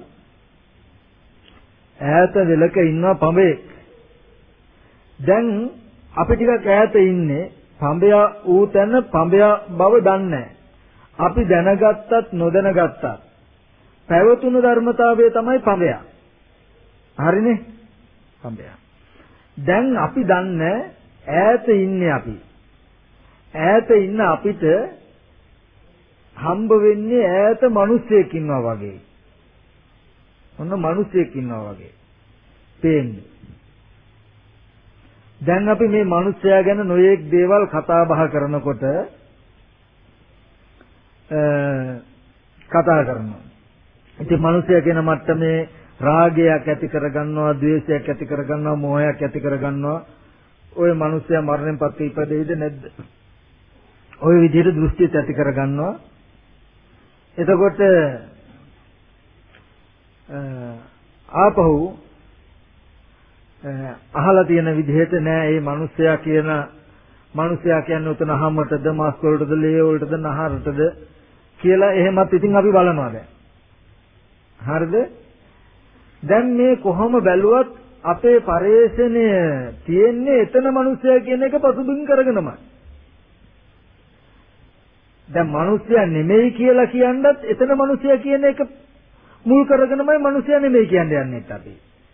ඈත වෙලක ඉන්න පඹේ. දැන් අපි ටිකක් ඈත ඉන්නේ පඹයා ඌ තැන පඹයා බව දන්නේ අපි දැනගත්තත් නොදැනගත්තත් පැවතුණු ධර්මතාවය තමයි පඹයා. හරිනේ? පඹයා. දැන් අපි දන්නේ ඈත ඉන්නේ අපි. ඈත ඉන්න අපිට හම්බ වෙන්නේ ඈත මිනිස්සෙක් ඉන්නවා වගේ. ඔන්න මිනිස්සෙක් ඉන්නවා වගේ. පේන්නේ. දැන් අපි මේ මිනිස්සයා ගැන නොයේක් දේවල් කතා බහ කරනකොට කතා කරනවා. ඉතින් මිනිස්සයා කියන මට්ටමේ රාගයක් ඇති කරගන්නවා, ද්වේෂයක් ඇති කරගන්නවා, මෝහයක් ඇති කරගන්නවා. ওই මිනිස්සයා මරණයෙන් පස්සේ ඉපදෙයිද නැද්ද? ওই විදිහට දෘෂ්ටිත් ඇති කරගන්නවා. එතකොට ආපහු අහලා තියෙන විදිහට නෑ මේ මිනිස්සයා කියන මිනිස්සයා කියන්නේ උතන අහමටද, මාස් වලටද, ලේ වලටද, නහරටද කියලා එහෙමත් ඉතින් අපි බලනවා දැන්. හරිද? දැන් මේ කොහොම බැලුවත් අපේ පරේෂණය තියෙන්නේ එතන මිනිස්සයා කියන එක පසුබිම් කරගෙනමයි. දැන් මිනිස්සයා නෙමෙයි කියලා කියනවත් එතන මිනිස්සයා කියන එක මුල් කරගෙනමයි මිනිස්සයා නෙමෙයි කියන්නේ යන්නේ අපි.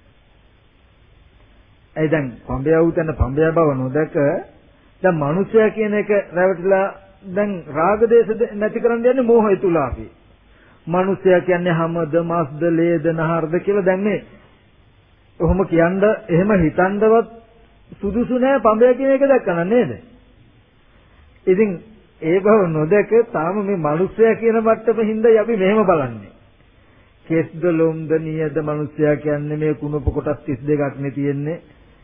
ඒ දැන් පඹය උතන පඹය බව නොදක දැන් මිනිස්සයා කියන එක රැවටිලා දැන් රාග දේශ නැති කරන්න යන්නේ මෝහය තුල අපි. මිනිස්සයා කියන්නේ හැමද මාස්ද ලේද නහරද කියලා දැන් මේ කොහොම කියන්න එහෙම හිතන්නවත් සුදුසු නෑ පඹය කියන එක දැක්කන නේද? ඉතින් ඒ බව නොදක තාම මේ මිනිස්සයා කියන මට්ටමේ හින්දායි අපි මෙහෙම බලන්නේ. කෙස්ද ලොම්ද නියද මිනිස්සයා කියන්නේ මේ කුණප කොටස් තිස් දෙකක් නේ තියෙන්නේ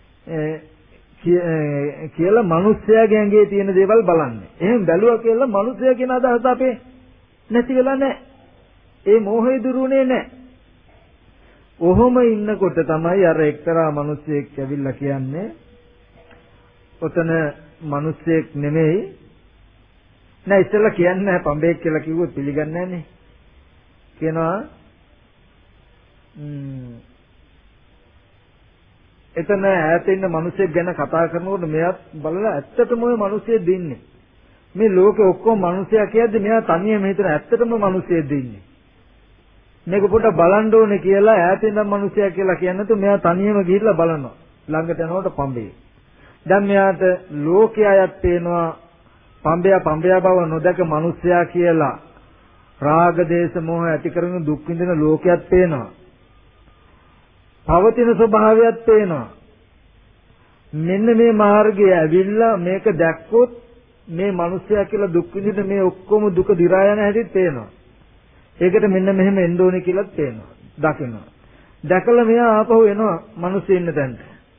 කියලා මිනිස්සයාගේ ඇඟේ තියෙන දේවල් බලන්නේ. එහෙම බැලුවා කියලා මිනිස්සයා කියන අදහස අපේ නැති වෙලා නැහැ. ඒ මෝහය දුරුනේ නැහැ. ඔහොම ඉන්නකොට තමයි අර එක්තරා මිනිස්සෙක් ඇවිල්ලා කියන්නේ ඔතන මිනිස්සෙක් නෙමෙයි නෑ ඉස්සෙල්ලා කියන්නේ නැහැ පඹෙක් කියලා කිව්වොත් පිළිගන්නේ නැහනේ. කියනවා එතන ඈත ඉන්න මිනිස්සෙක් ගැන කතා කරනකොට මෙයාත් බලලා ඇත්තටම ওই මිනිස්සෙක් දින්නේ. මේ ලෝකේ ඔක්කොම මිනිස්සයා කියද්දි මෙයා තනියම හිතන ඇත්තටම මිනිස්සෙක් දින්නේ. මේක පොඩ්ඩක් බලන්න ඕනේ කියලා ඈත ඉන්න මිනිස්සයා කියලා කියන්නේ તો මෙයා තනියම ගිහිල්ලා බලනවා. ළඟට යනකොට පඹේ. දැන් මෙයාට ලෝකයායත් පේනවා පඹය පඹය බව නොදක මිනිස්සයා කියලා රාග දේශ මොහ ඇති කරගෙන දුක් විඳින ලෝකයක් පේනවා. පවතින ස්වභාවයක් පේනවා. මෙන්න මේ මාර්ගය ඇවිල්ලා මේක දැක්කොත් මේ මිනිස්සයා කියලා දුක් විඳින මේ ඔක්කොම දුක දි รา යන හැටි පේනවා. ඒකට මෙන්න මෙහෙම එන්න ඕනේ කියලාත් පේනවා. දකිනවා. දැකලා මෙයා ආපහු එනවා මිනිස්සු ඉන්න තැනට.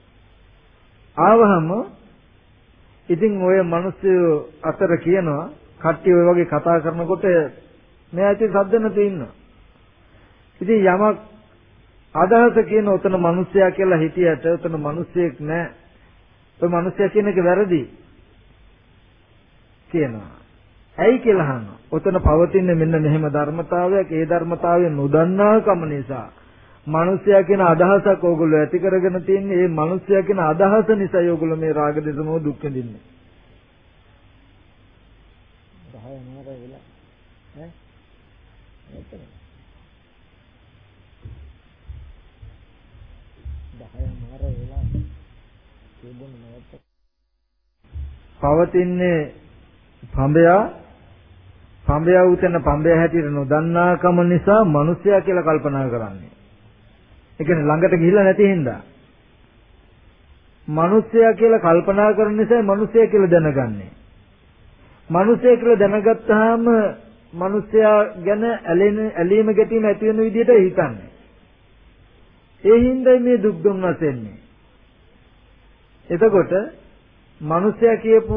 ආවහම ඉතින් ඔය මිනිස්සු අතර කියනවා කට්ටිය ඔය වගේ කතා කරනකොට මෙයා ඉතින් සද්ද නැතුව ඉන්නවා. ඉතින් යමක් අදහස කියන උතන මිනිස්සයා කියලා හිටියට උතන මිනිස්සෙක් නෑ. ඔය මිනිස්සයා කියන එක වැරදි කියනවා. ඇයි කියලා අහනවා. උතන පවතින මෙන්න මෙහෙම ධර්මතාවයක් ඒ ධර්මතාවය නොදන්නාකම නිසා මිනිස්සයා කියන අදහසක් ඕගොල්ලෝ ඇති කරගෙන තින්නේ ඒ මිනිස්සයා කියන අදහස නිසා ඕගොල්ලෝ මේ රාග දේශමෝ දුක් විඳින්නේ. දහය මාර වෙලා ඈ එතන දහය මාර වෙලා තිබුණ නැවත පවතින්නේ පඹයා පඹයා උතන පඹයා හැටියට නොදන්නාකම නිසා මිනිස්සයා කියලා කල්පනා කරන්නේ. ඒ කියන්නේ ළඟට ගිහිල්ලා නැති හින්දා. මිනිස්සයා කියලා කල්පනා කරන නිසා මිනිස්සයා කියලා දැනගන්නේ. මිනිස්සයා කියලා දැනගත්තාම මිනිස්සයා ගැන ඇලෙන ඇලීම ගැටීම ඇති වෙන විදිහට හිතන්නේ. ඒ හින්දායි මේ දුක් දුම්නස් එන්නේ. එතකොට මිනිස්සයා කියපු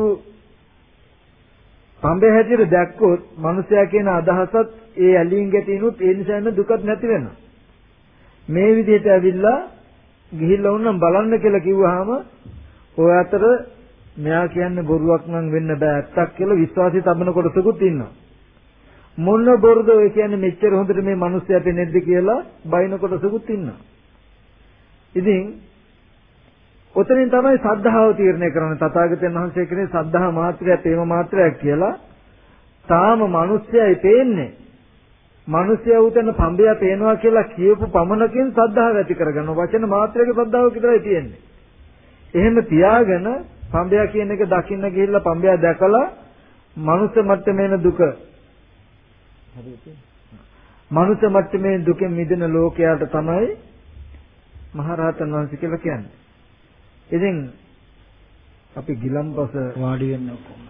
පඹේ හැටියට දැක්කොත් මිනිස්සයා කියන අදහසත් ඒ ඇලීම් ගැටීමුත් ඒ නිසාම දුකත් නැති වෙනවා. මේ විදිහට ඇවිල්ලා ගිහිල්ලා වුණනම් බලන්න කියලා කිව්වහම ඔය අතර මෙයා කියන්නේ බොරුවක් නම් වෙන්න බෑ ඇත්තක් කියලා විශ්වාසය තබන කොටසකුත් ඉන්නවා. මොන බොරුද ඔය කියන්නේ මෙච්චර හොඳට මේ මිනිස්සයා පෙනෙද්ද කියලා බයින කොටසකුත් ඉන්නවා. ඉතින් ඔතනින් තමයි සද්ධාව තීරණය කරන්නේ. තථාගතයන් වහන්සේ කියන්නේ සද්ධා මාත්‍රය ප්‍රේම මාත්‍රයක් කියලා. තාම මිනිස්සයයි පේන්නේ. මිනිස්සයා උතන පඹය පේනවා කියලා කියපු පමණකින් සද්ධාව ඇති කරගන්නවා. වචන මාත්‍රයක සද්ධාව විතරයි තියෙන්නේ. එහෙම තියාගෙන පඹය කියන එක දකින්න ගිහිල්ලා පඹය දැකලා මනුස්ස මට්ටමේන දුක හරියට මනුෂ්‍ය මට්ටමේ දුකෙන් මිදෙන ලෝකයට තමයි මහරහතන් වහන්සේ කියලා කියන්නේ. ඉතින් අපි ගිලම්පස වාඩි වෙන්න කොහොමද?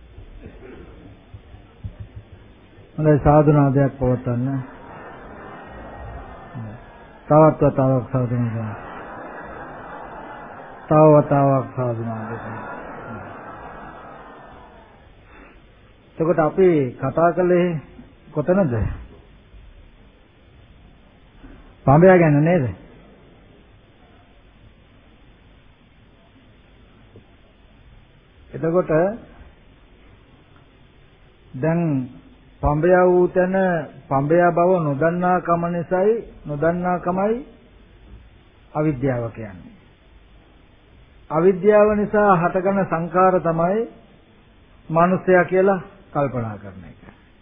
හොඳයි සාධනාදයක් පවත්වන්න. තවත් වතාවක් සාධනාදයක්. තව වතාවක් සාධනාදයක්. එතකොට අපි කතා කළේ කොතනද? පඹය ගැන නේද? එතකොට දැන් පඹය වූ තැන පඹය බව නොදන්නා කම නිසායි නොදන්නා කමයි අවිද්‍යාව කියන්නේ. අවිද්‍යාව නිසා හටගන සංඛාර තමයි මනුස්සයා කියලා කල්පනා කරන එක.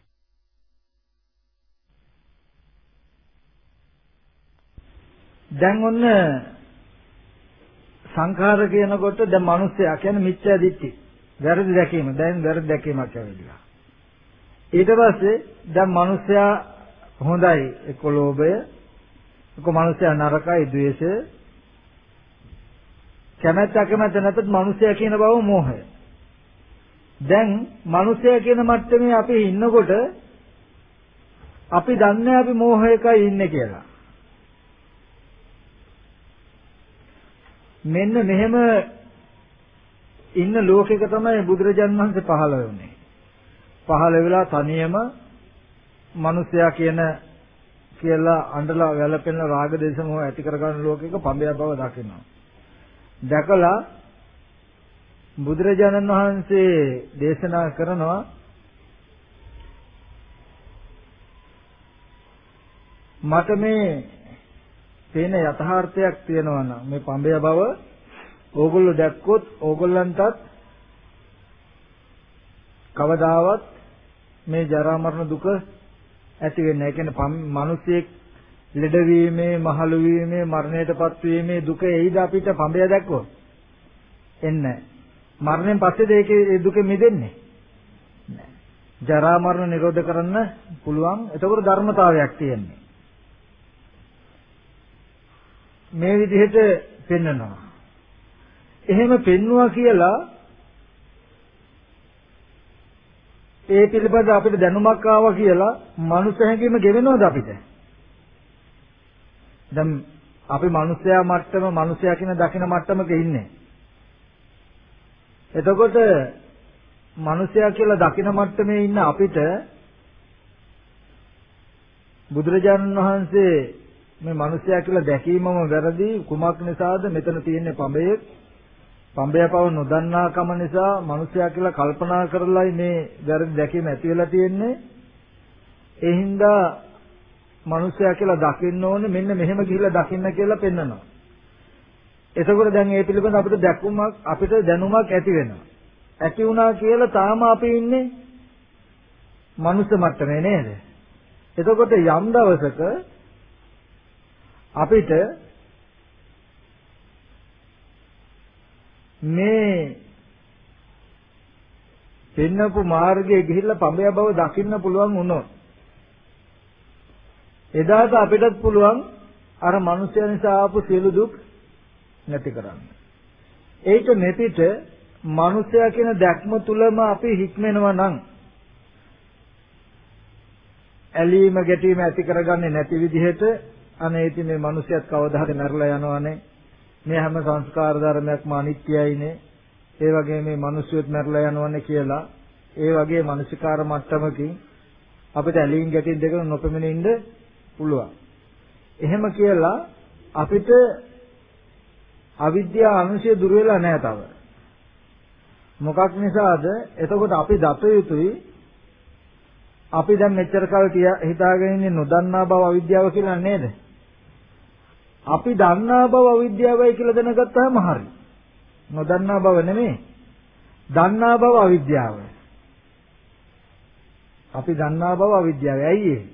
දැන් ඔන්න සංඛාර කියනකොට දැන් මනුස්සයා කියන්නේ මිත්‍යා දිට්ඨි. වැරදි දැකීම. දැන් වැරදි දැකීමක් ඇවිල්ලා. ඊට පස්සේ දැන් මනුස්සයා හොඳයි එක්ක ලෝභය, එක්ක මනුස්සයා නරකයි ද්වේෂය, කැමැත්ත අකමැත්ත නැත්නම් මනුස්සයා කියන බව මෝහය. දැන් මනුස්සයා කියන මට්ටමේ අපි ඉන්නකොට අපි දන්නේ අපි මෝහයකයි ඉන්නේ කියලා. මෙන්න මෙහෙම ඉන්න ලෝකෙක තමයි බුදුරජාණන් වහන්සේ පහළ වෙන්නේ. පහළ වෙලා තනියම මිනිසයා කියන කියලා අඬලා වැළපෙන රාග දේශ මොහ ඇති කරගන්න ලෝකෙක පඹය බව දකිනවා. දැකලා බුදුරජාණන් වහන්සේ දේශනා කරනවා මට මේ තේන යථාර්ථයක් තියෙනවා නම් මේ පඹය බව ඕගොල්ලෝ දැක්කොත් ඕගොල්ලන්ටත් කවදාවත් මේ ජරා මරණ දුක ඇති වෙන්නේ නැහැ. ඒ කියන්නේ මිනිසෙක් ලෙඩවීමේ, මහලු වීමේ, මරණයටපත් වීමේ දුක එයිද අපිට පඹය දැක්කොත්? එන්නේ. මරණයෙන් පස්සේද ඒකේ දුක මිදෙන්නේ? නැහැ. ජරා මරණ නිරෝධ කරන්න පුළුවන්. එතකොට ධර්මතාවයක් තියෙන්නේ. මේ විදිහට පෙන්නනවා. එහෙම පෙන්නවා කියලා ඒ පිළිබඳ අපිට දැනුමක් ආවා කියලා මනුස්ස හැඟීම ගෙවෙනවද අපිට? දැන් අපි මනුස්සයා මට්ටම මනුස්සයා කියන දකින මට්ටමක ඉන්නේ. එතකොට මනුස්සයා කියලා දකින මට්ටමේ ඉන්න අපිට බුදුරජාණන් වහන්සේ මේ මනුස්සයා කියලා දැකීමම වැරදි කුමක් නිසාද මෙතන තියෙන්නේ පඹයේ පඹය පව නොදන්නා කම නිසා මනුස්සයා කියලා කල්පනා කරලායි මේ වැරදි දැකීම ඇති වෙලා තියෙන්නේ. ඒ හින්දා මනුස්සයා කියලා දකින්න ඕනේ මෙන්න මෙහෙම ගිහිල්ලා දකින්න කියලා පෙන්නනවා. එතකොට දැන් මේ පිළිබඳ අපිට දැකුමක් අපිට දැනුමක් ඇති වෙනවා. ඇති වුණා කියලා තාම අපි ඉන්නේ මනුස්ස මට්ටමේ නේද? එතකොට යම් දවසක අපිට මේ පෙන්නපු මාර්ගයේ ගිහිල්ලා පඹය බව දකින්න පුළුවන් වුණොත් එදාට අපිටත් පුළුවන් අර මිනිස්යා නිසා ආපු සියලු දුක් නැති කරන්න. ඒක නැතිට මිනිස්යා කියන දැක්ම තුලම අපි හික්මෙනවා නම් ඇලීම ගැටීම ඇති කරගන්නේ නැති විදිහට අනේ ඉතින් මේ මිනිස්යාත් කවදා හරි මැරලා යනවනේ. මේ හැම සංස්කාර ධර්මයක්ම අනිත්‍යයිනේ. ඒ වගේ මේ මිනිස්සුත් මැරලා යනවනේ කියලා ඒ වගේ මානසිකාර මට්ටමකින් අපිට ඇලීම් ගැටීම් දෙක නොපෙමෙන ඉන්න පුළුවන්. එහෙම කියලා අපිට අවිද්‍යාව අනුශය දුර වෙලා නැහැ තව. මොකක් නිසාද? එතකොට අපි දත යුතුයි අපි දැන් මෙච්චර කාල හිතාගෙන ඉන්නේ නොදන්නා බව අවිද්‍යාව කියලා නේද? අපි දන්නා බව අවිද්‍යාවයි කියලා දැනගත්තාම හරි. නොදන්නා බව නෙමෙයි. දන්නා බව අවිද්‍යාවයි. අපි දන්නා බව අවිද්‍යාවයි. ඇයි ඒ?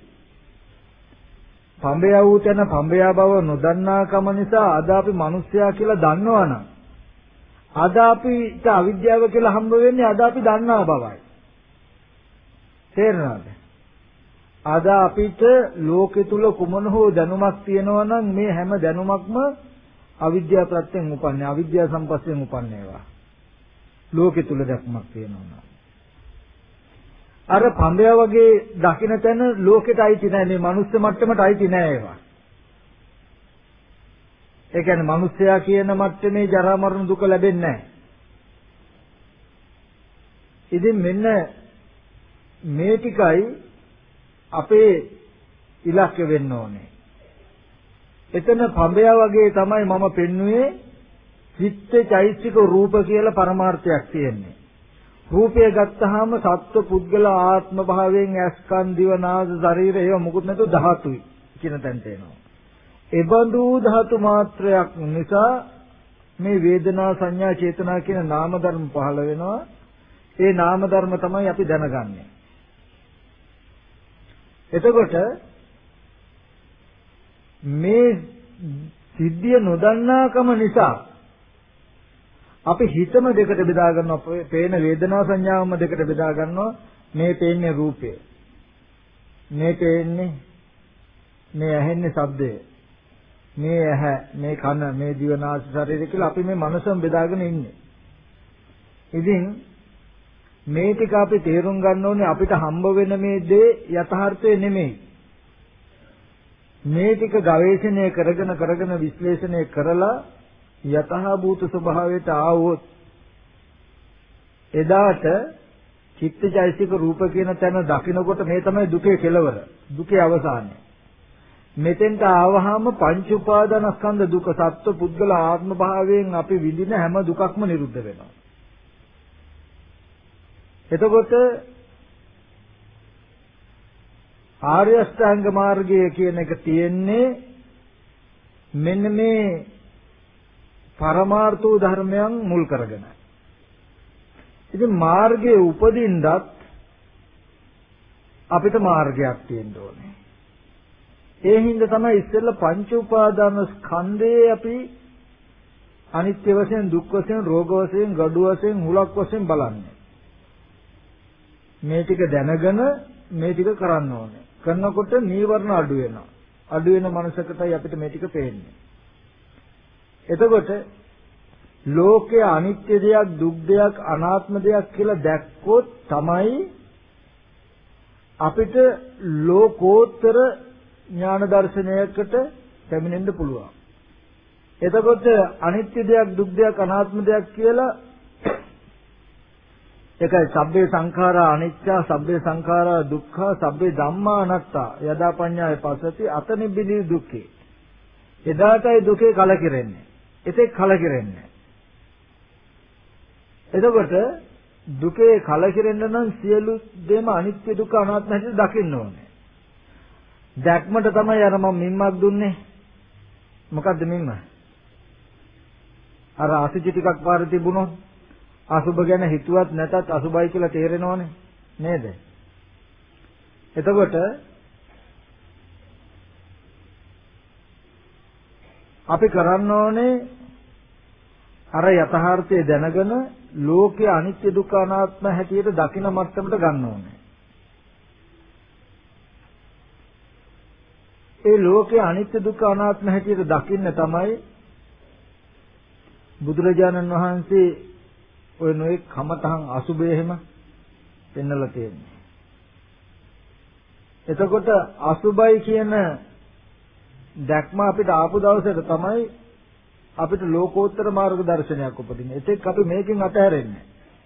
පඹය වූ තැන පඹය බව නොදන්නාකම නිසා අද අපි මිනිස්සයා කියලා දන්නවනම් අද අපිට අවිද්‍යාව කියලා හම්බ වෙන්නේ අද අපි දන්නා බවයි. තේරෙනවද? අද අපිට ලෝකෙ තුල කුමන හෝ දැනුමක් තියෙනවා නම් මේ හැම දැනුමක්ම අවිද්‍යාව ප්‍රත්‍යයෙන් උපන්නේ අවිද්‍යාව සම්පස්යෙන් උපන්නේ ඒවා. ලෝකෙ තුල දැක්මක් තියෙනවා නම් අර පඹය වගේ දකින්න තැන ලෝකෙට අයිති නැහැ මේ මනුස්ස මට්ටමට අයිති නැහැ ඒවා. ඒ කියන්නේ මිනිස්සයා කියන මට්ටමේ ජරා මරණ දුක ලැබෙන්නේ නැහැ. ඉතින් මෙන්න මේ ටිකයි අපේ ඉලක්ක වෙන්න ඕනේ. එතන පඹය වගේ තමයි මම පෙන්වුවේ චිත්ත චෛතසික රූප කියලා පරමාර්ථයක් තියෙන්නේ. රූපය ගත්තාම සත්ව පුද්ගල ආත්ම භාවයෙන් ඇස්කන් දිව නාසය ශරීරය ඒව මුකුත් නැතුව ධාතුයි කියන තැනට එනවා. එබඳු ධාතු මාත්‍රයක් නිසා මේ වේදනා සංඥා චේතනා කියන නාම ධර්ම පහළ වෙනවා. ඒ නාම ධර්ම තමයි අපි දැනගන්නේ. එතකොට මේ සිද්ධිය නොදන්නාකම නිසා අපි හිතම දෙකට බෙදා ගන්නවා. පේන වේදනා සංඥාවම දෙකට බෙදා ගන්නවා. මේ පේන්නේ රූපය. මේ පේන්නේ මේ ඇහෙන්නේ ශබ්දය. මේ ඇහැ, මේ කන, මේ දිව නාසය ශරීරය කියලා අපි මේ මනසම බෙදාගෙන ඉන්නේ. ඉතින් මේ ටික අපි තේරුම් ගන්න ඕනේ අපිට හම්බ වෙන මේ දේ යථාර්ථය නෙමෙයි. මේ ටික ගවේෂණය කරගෙන කරගෙන විශ්ලේෂණය කරලා යතහ භූත ස්වභාවයට ආවොත් එදාට චිත්තචෛසික රූප කියන තැන දකින්නකොට මේ තමයි දුකේ කෙලවර, දුකේ අවසානය. මෙතෙන්ට ආවහම පංච උපාදානස්කන්ධ දුක සත්ව පුද්ගල ආත්ම භාවයෙන් අපි විඳින හැම දුකක්ම නිරුද්ධ වෙනවා. එතකොට ආර්ය අෂ්ටාංග මාර්ගය කියන එක තියෙන්නේ මෙන්න මේ පරමාර්ථ ධර්මයන් මුල් කරගෙන. ඉතින් මාර්ගයේ උපදින්නත් අපිට මාර්ගයක් තියෙන්න ඕනේ. ඒ හින්දා තමයි ඉස්සෙල්ලා පංච උපාදාන ස්කන්ධේ අපි අනිත්‍ය වශයෙන්, දුක් වශයෙන්, රෝග වශයෙන්, ගඩු වශයෙන්, හුලක් වශයෙන් බලන්නේ. මේ ටික දැනගෙන මේ ටික කරන්න ඕනේ. කරනකොට නීවරණ අඩු වෙනවා. අඩු වෙන මනසකටයි අපිට මේ ටික පේන්නේ. එතකොට ලෝකයේ අනිත්‍ය දෙයක්, දුක් දෙයක්, අනාත්ම දෙයක් කියලා දැක්කොත් තමයි අපිට ලෝකෝත්තර ඥාන දර්ශනයකට පැමිණෙන්න පුළුවන්. එතකොට අනිත්‍ය දෙයක්, දුක් දෙයක්, අනාත්ම දෙයක් කියලා ඒකයි සබ්බේ සංඛාරා අනිච්චා, සබ්බේ සංඛාරා දුක්ඛා, සබ්බේ ධම්මා අනාත්තා යදා පඤ්ඤාය පස්සති අත නිබ්බිදී දුක්ඛේ. එදාටයි දුකේ කලකිරෙන්නේ. එතෙක් කලකිරෙන්නේ. එතකොට දුකේ කලකිරෙන්න නම් සියලු දේම අනිත්‍ය දුක්ඛ අනාත්ම හැටියට දකින්න ඕනේ. දැක්මට තමයි අර මම මිම්මක් දුන්නේ. මොකද්ද මිම්ම? අර අසුචි ටිකක් පාර තිබුණොත් අසුබ ගැන හිතුවත් නැතත් අසුබයි කියලා තේරෙනවනේ නේද? එතකොට අපි කරන්න ඕනේ අර යථාර්ථය දැනගෙන ලෝකයේ අනිත්‍ය දුක්ඛ අනාත්ම හැටියට දකින මට්ටමට ගන්න ඕනේ. ඒ ලෝකයේ අනිත්‍ය දුක්ඛ අනාත්ම හැටියට දකින්න තමයි බුදුරජාණන් වහන්සේ ඔය නොඑක් කමතහන් අසුබේ එහෙම පෙන්නලා තියෙන්නේ. එතකොට අසුබයි කියන දැක්ම අපිට ආපු දවසට තමයි අපිට ලෝකෝත්තර මාර්ග දර්ශනයක් උපදින්නේ. ඒත් අපි මේකෙන් අතහැරෙන්නේ.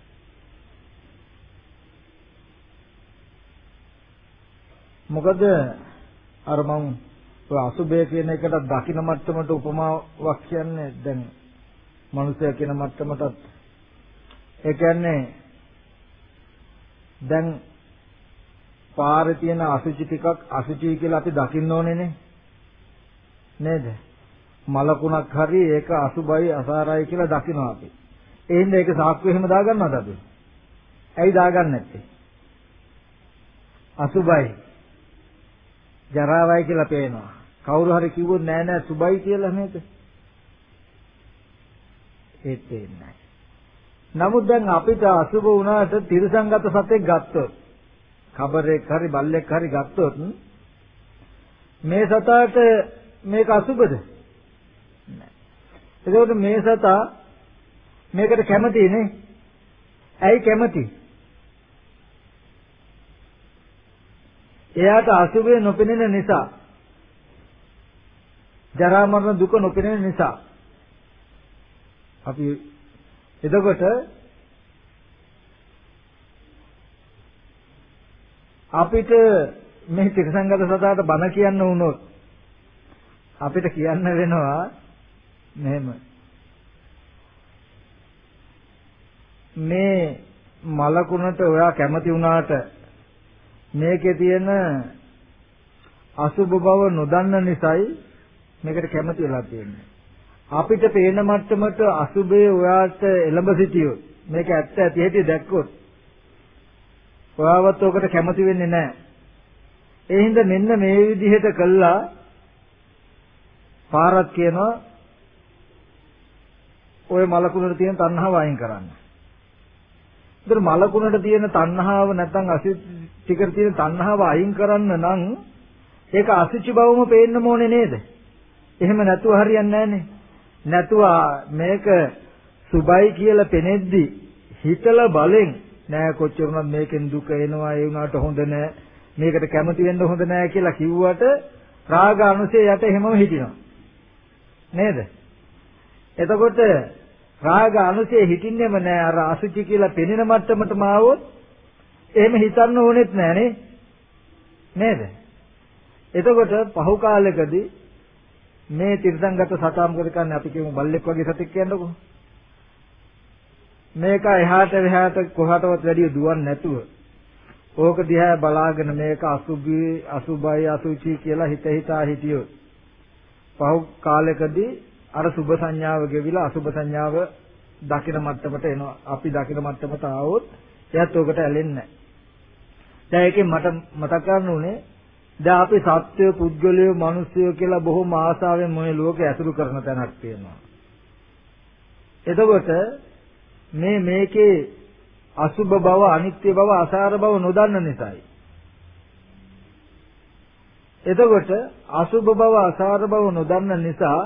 මොකද අර මම ඔය අසුබය කියන එකට දකින්න මට්ටමට උපමාවක් කියන්නේ දැන් මනුස්සය කියන මට්ටමටත් ඒ කියන්නේ දැන් පාරේ තියෙන අසුචි ටිකක් අසුචි කියලා අපි දකින්න ඕනේනේ නේද? මලකුණක් හරි ඒක අසුබයි අසාරයි කියලා දකිනවා අපි. ඒ හින්දා ඒක සාක්කුව එහෙම දාගන්නවද අපි? ඇයි දාගන්නේ නැත්තේ? අසුබයි ජරාවයි කියලා පේනවා. කවුරු හරි කිව්වොත් නෑ නෑ සුබයි කියලා නේද? ඒත් පේන්නේ. නමුත් දැන් අපිට අසුබ වුණාට තිරසංගත සතෙක් ගත්තොත් කබරෙක් හරි බල්ලෙක් හරි ගත්තොත් මේ සතාට මේක අසුබද? නෑ. ඒකෝට මේ සතා මේකට කැමති නේ. ඇයි කැමති? එයාට අසුබේ නොපෙනෙන නිසා. ජරා මරණ දුක නොපෙනෙන නිසා. අපි එතකොට අපිට මේ ත්‍රිසංගත සතාට බණ කියන්න වුණොත් අපිට කියන්න වෙනවා මෙහෙම මේ මලකුණට ඔයා කැමති වුණාට මේකේ තියෙන අසුබ බව නොදන්න නිසායි මේකට කැමති වෙලා තියෙන්නේ. අපිට පේන මට්ටමට අසුබේ ඔයාට එළඹ සිටියොත් මේක ඇත්ත ඇති හැටි දැක්කොත් ඔයාවත් ඔකට කැමති වෙන්නේ නැහැ. ඒ හින්දා මෙන්න මේ විදිහට කළා පාරක් කියනවා ඔය මලකුණට තියෙන තණ්හාව අයින් කරන්න. ඒතර මලකුණට තියෙන තණ්හාව නැත්නම් අසුචිකට තියෙන තණ්හාව අයින් කරන්න නම් ඒක අසුචි බවම පේන්න ඕනේ නේද? එහෙම නැතුව හරියන්නේ නැහනේ. නැතුව මේක සුබයි කියලා පෙනෙද්දි හිතලා බලෙන් නෑ කොච්චරවත් මේකෙන් දුක එනවා ඒ වුණාට හොඳ නෑ මේකට කැමති වෙන්න හොඳ නෑ කියලා කිව්වට රාග අනුසය යට එහෙමම හිටිනවා නේද? එතකොට රාග අනුසය හිටින්නෙම නෑ අර අසුචි කියලා පෙනෙන මට්ටමටම ආවොත් එහෙම හිතන්න ඕනෙත් නෑනේ නේද? එතකොට පහු කාලෙකදී මේ තිරසංගත සතා මොකද කරන්නේ? අපි කියමු බල්ලෙක් වගේ සතෙක් කියන්නකො. මේක එහාට මෙහාට කොහාටවත් වැඩිය දුවන්නේ නැතුව ඕක දිහා බලාගෙන මේක අසුභී අසුභයි අසුචි කියලා හිත හිතා හිටියොත් පහු කාලෙකදී අර සුභ සංඥාව ගෙවිලා අසුභ සංඥාව දකින මට්ටමට එනවා. අපි දකින මට්ටමට ආවොත් එයාත් ඕකට ඇලෙන්නේ නැහැ. දැන් ඒකෙන් මට මතක් කරන්න උනේ දැන් අපි සත්වය පුද්ගලයෝ මිනිස්සුયો කියලා බොහොම ආසාවෙන් මේ ලෝකේ ඇසුරු කරන තැනක් තියෙනවා. එතකොට මේ මේකේ අසුභ බව අනිත්‍ය බව අසාර බව නොදන්න නිසායි. එතකොට අසුභ බව අසාර බව නොදන්න නිසා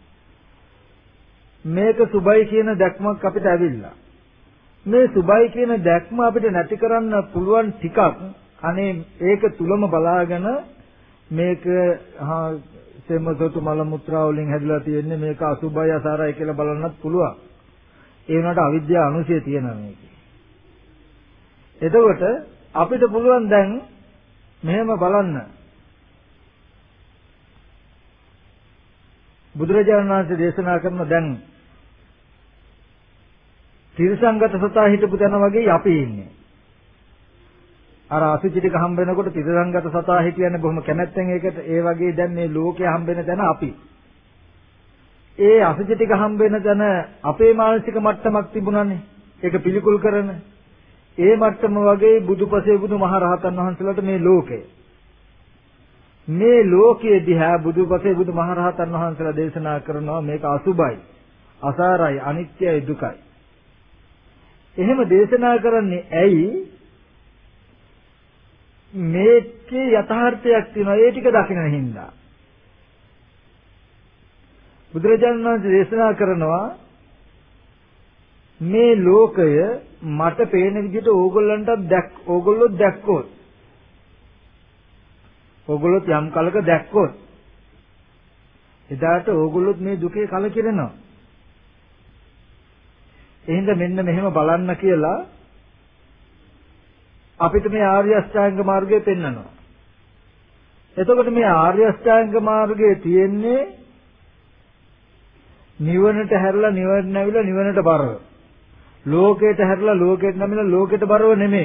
මේක සුභයි කියන දැක්මක් අපිට ඇවිල්ලා. මේ සුභයි කියන දැක්ම අපිට නැති කරන්න පුළුවන් ටිකක් අනේ ඒක තුලම බලාගෙන මේක හා සෙමසොතු මල මුත්‍රා වලින් හැදිලා තියෙන්නේ මේක අසුභයි අසාරයි කියලා බලන්නත් පුළුවන්. ඒ වුණාට අවිද්‍යාව අනුසය තියෙනවා මේකේ. එතකොට අපිට පුළුවන් දැන් මෙහෙම බලන්න. බුදුරජාණන් වහන්සේ දේශනා කරන දැන් තිරසංගත සතා හිටපු තැන වගේ අපි ඉන්නේ. අර අසුචි ටික හම්බ වෙනකොට තිරසංගත සතා හිටියන්නේ බොහොම කැමැත්තෙන් ඒකට ඒ වගේ දැන් මේ ලෝකයේ හම්බ වෙන තැන අපි. ඒ අසුචි ටික හම්බ වෙන තැන අපේ මානසික මට්ටමක් තිබුණානේ. ඒක පිළිකුල් කරන. ඒ මට්ටම වගේ බුදුපසේ බුදුමහරහතන් වහන්සේලාට මේ ලෝකය. මේ ලෝකයේ දිහා බුදුපසේ බුදුමහරහතන් වහන්සේලා දේශනා කරනවා මේක අසුභයි, අසාරයි, අනිත්‍යයි, දුකයි. එහෙම දේශනා කරන්නේ ඇයි? මේකේ යථාර්ථයක් තියෙනවා ඒ ටික දකින්න හින්දා. බුදුරජාණන් වහන්සේ දේශනා කරනවා මේ ලෝකය මට පේන විදිහට ඕගොල්ලන්ට දැක් ඕගොල්ලෝ දැක්කොත් ඕගොල්ලොත් යම් කලක දැක්කොත් එදාට ඕගොල්ලොත් මේ දුකේ කලකිරෙනවා. එහෙනම් මෙන්න මෙහෙම බලන්න කියලා අපිට මේ ආර්ය අෂ්ටාංග මාර්ගය පෙන්වනවා. එතකොට මේ ආර්ය අෂ්ටාංග මාර්ගයේ තියෙන්නේ නිවනට හැරලා නිවන නැවිලා නිවනට බරව. ලෝකයට හැරලා ලෝකයට නැමිලා ලෝකයට බරව නෙමෙයි.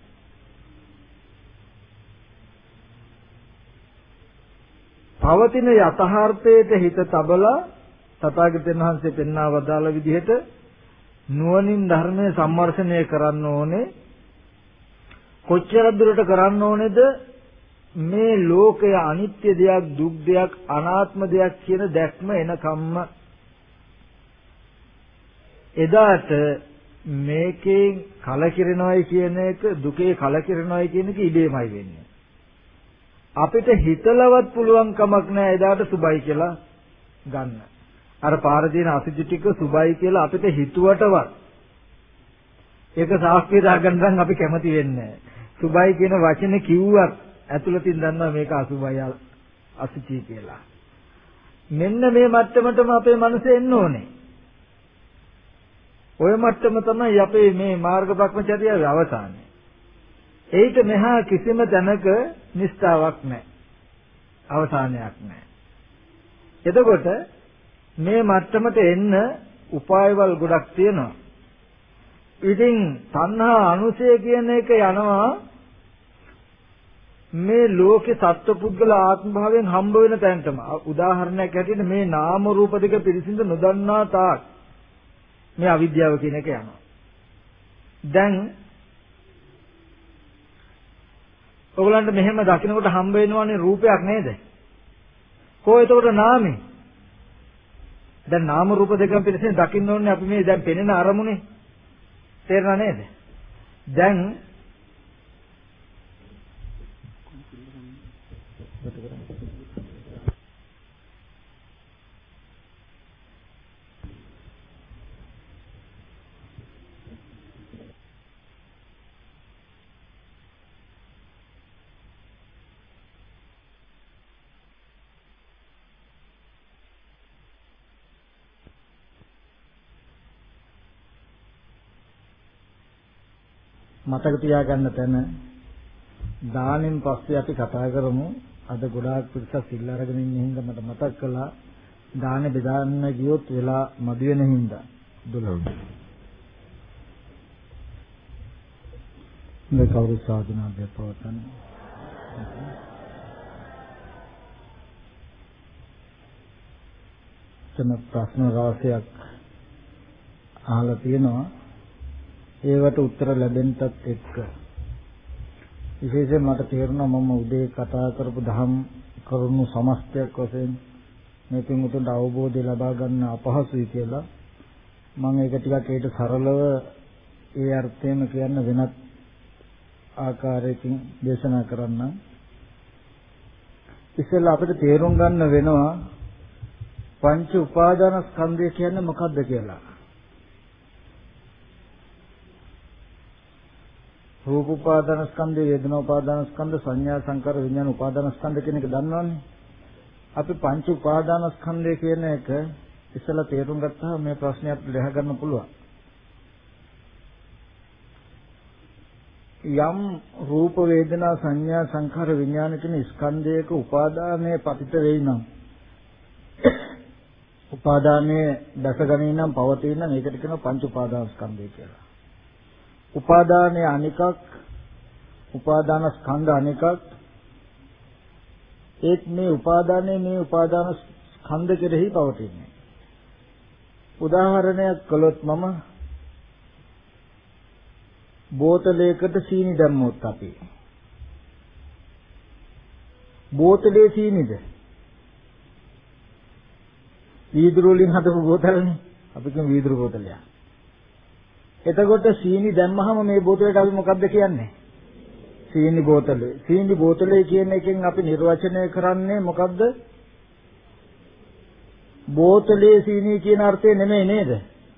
පවතින යථාර්ථයට හිත තබලා තථාගතයන් වහන්සේ පෙන්වා වදාළ විදිහට නුවණින් ධර්මයේ සම්මර්ෂණය කරන්න ඕනේ. කොච්චර දුරට කරන්න ඕනේද? මේ ලෝකය අනිත්‍ය දෙයක්, දුක් දෙයක්, අනාත්ම දෙයක් කියන දැක්ම එනකම්ම. එදාට මේකේ කලකිරෙනවයි කියන එක දුකේ කලකිරෙනවයි කියන එක ඉබේමයි වෙන්නේ. අපිට හිතලවත් පුළුවන් කමක් නැහැ එදාට සුබයි කියලා ගන්න. අර පාර දින අසුචි ටික සුබයි කියලා අපිට හිතුවටවත් ඒක සාක්ෂිය දාගන්න අපි කැමති වෙන්නේ නැහැ. සුබයි කියන වචනේ කිව්වත් ඇතුළතින් දන්නවා මේක අසුබයි අසුචි කියලා. මෙන්න මේ මට්ටමටම අපේ මනස එන්න ඕනේ. ඔය මට්ටම තමයි අපේ මේ මාර්ග භ්‍රමචර්යාවේ අවසානය. ඒිට මෙහා කිසිම තැනක නිස්තාවක් නැහැ. අවසානයක් නැහැ. එතකොට මේ මට්ටමට එන්න උපායවල් ගොඩක් තියෙනවා. ඉතින් තණ්හා අනුසය කියන එක යනවා මේ ලෝකේ සත්පුද්ගල ආත්ම භාවයෙන් හම්බ වෙන තැනටම. උදාහරණයක් හැටියට මේ නාම රූප දෙක පිරිසිදු නොදන්නා තාක් මේ අවිද්‍යාව කියන එක යනවා. දැන් ඔයගලන්ට මෙහෙම දකින්නකොට හම්බ වෙනවනේ රූපයක් නේද? කොහේ එතකොට නාමේ? දැන් නාම රූප දෙකම පිළිසෙන් දකින්න ඕනේ අපි මේ දැන් පෙනෙන අරමුණේ. තේරෙනා නේද? දැන් මතක තියාගන්න තැන දානෙන් පස්සේ අපි කතා කරමු. අද ගොඩාක් පිරිසක් සිල් අරගෙන ඉන්න හින්දා මට මතක් කළා දානෙ බෙදාන්න ගියොත් වෙලා මදි වෙන හින්දා දොළොස්. මේ කවුරු සාධනාවේ පවතන. තම ප්‍රශ්න රාශියක් අහලා තියෙනවා. ඒවට උත්තර ලැබෙන්නත් එක්ක විශේෂයෙන් මට තේරුණා මම උදේ කතා කරපු දහම් කරුණු සමස්තයක් වශයෙන් මේ පිටුට අවබෝධය ලබා ගන්න අපහසුයි කියලා මම ඒක ටිකක් ඒට සරලව ඒ අර්ථයෙන් කියන්න වෙනත් ආකාරයකින් දේශනා කරන්න. ඉතින් අපිට තේරුම් ගන්න වෙනවා පංච උපාදාන ස්කන්ධය කියන්නේ මොකක්ද කියලා. රූප උපාදාන ස්කන්ධය, වේදනා උපාදාන ස්කන්ධ, සංඥා සංකාර විඥාන උපාදාන ස්කන්ධ කියන එක දන්නවනේ. අපි පංච උපාදාන ස්කන්ධය කියන එක ඉස්සලා තේරුම් ගත්තාම මේ ප්‍රශ්නයක් ලෙහ ගන්න පුළුවන්. යම් රූප වේදනා සංඥා සංකාර විඥාන කියන ස්කන්ධයක උපාදානයේ පතිත වෙයි නම් උපාදානයේ දැසගැනී නම් පවතින නම් ඒකට කියනවා පංච උපාදාන ස්කන්ධය කියලා. උපාදානයේ අනිකක් උපාදාන ස්කන්ධ අනිකක් ඒත් මේ උපාදානයේ මේ උපාදාන ස්කන්ධ කෙරෙහි පවතින්නේ. උදාහරණයක් කළොත් මම බෝතලයකට සීනි දැම්මොත් අපි බෝතලේ සීනිද වීදුරු වලින් හදපු බෝතලනේ අපි කියන වීදුරු බෝතලයක්. එතකොට සීනි දැම්මහම මේ බෝතලයට අපි මොකද්ද කියන්නේ? සීනි බෝතලේ. සීනි බෝතලේ කියන එකෙන් අපි නිර්වචනය කරන්නේ මොකද්ද? බෝතලේ සීනි කියන අර්ථය නෙමෙයි නේද?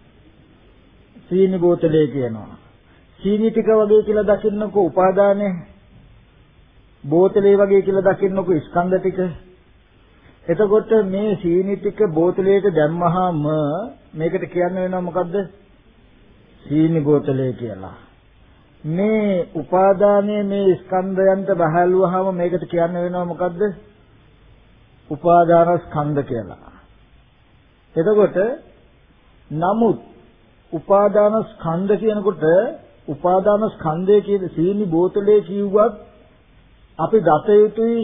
සීනි බෝතලේ කියනවා. සීනි ටික වගේ කියලා දකින්නකෝ උපාදානය. බෝතලේ වගේ කියලා දකින්නකෝ ස්කන්ධ ටික. එතකොට මේ සීනි ටික බෝතලයට දැම්මහම මේකට කියන්න වෙනවා මොකද්ද? සීනි බෝතලේ කියලා. මේ උපාදානයේ මේ ස්කන්ධයන්ට බහලුවාම මේකට කියන්න වෙනවා මොකද්ද? උපාදාන ස්කන්ධ කියලා. එතකොට නමුත් උපාදාන ස්කන්ධ කියනකොට උපාදාන ස්කන්ධය කියන සීනි බෝතලේ කිව්වත් අපි දත යුතුයි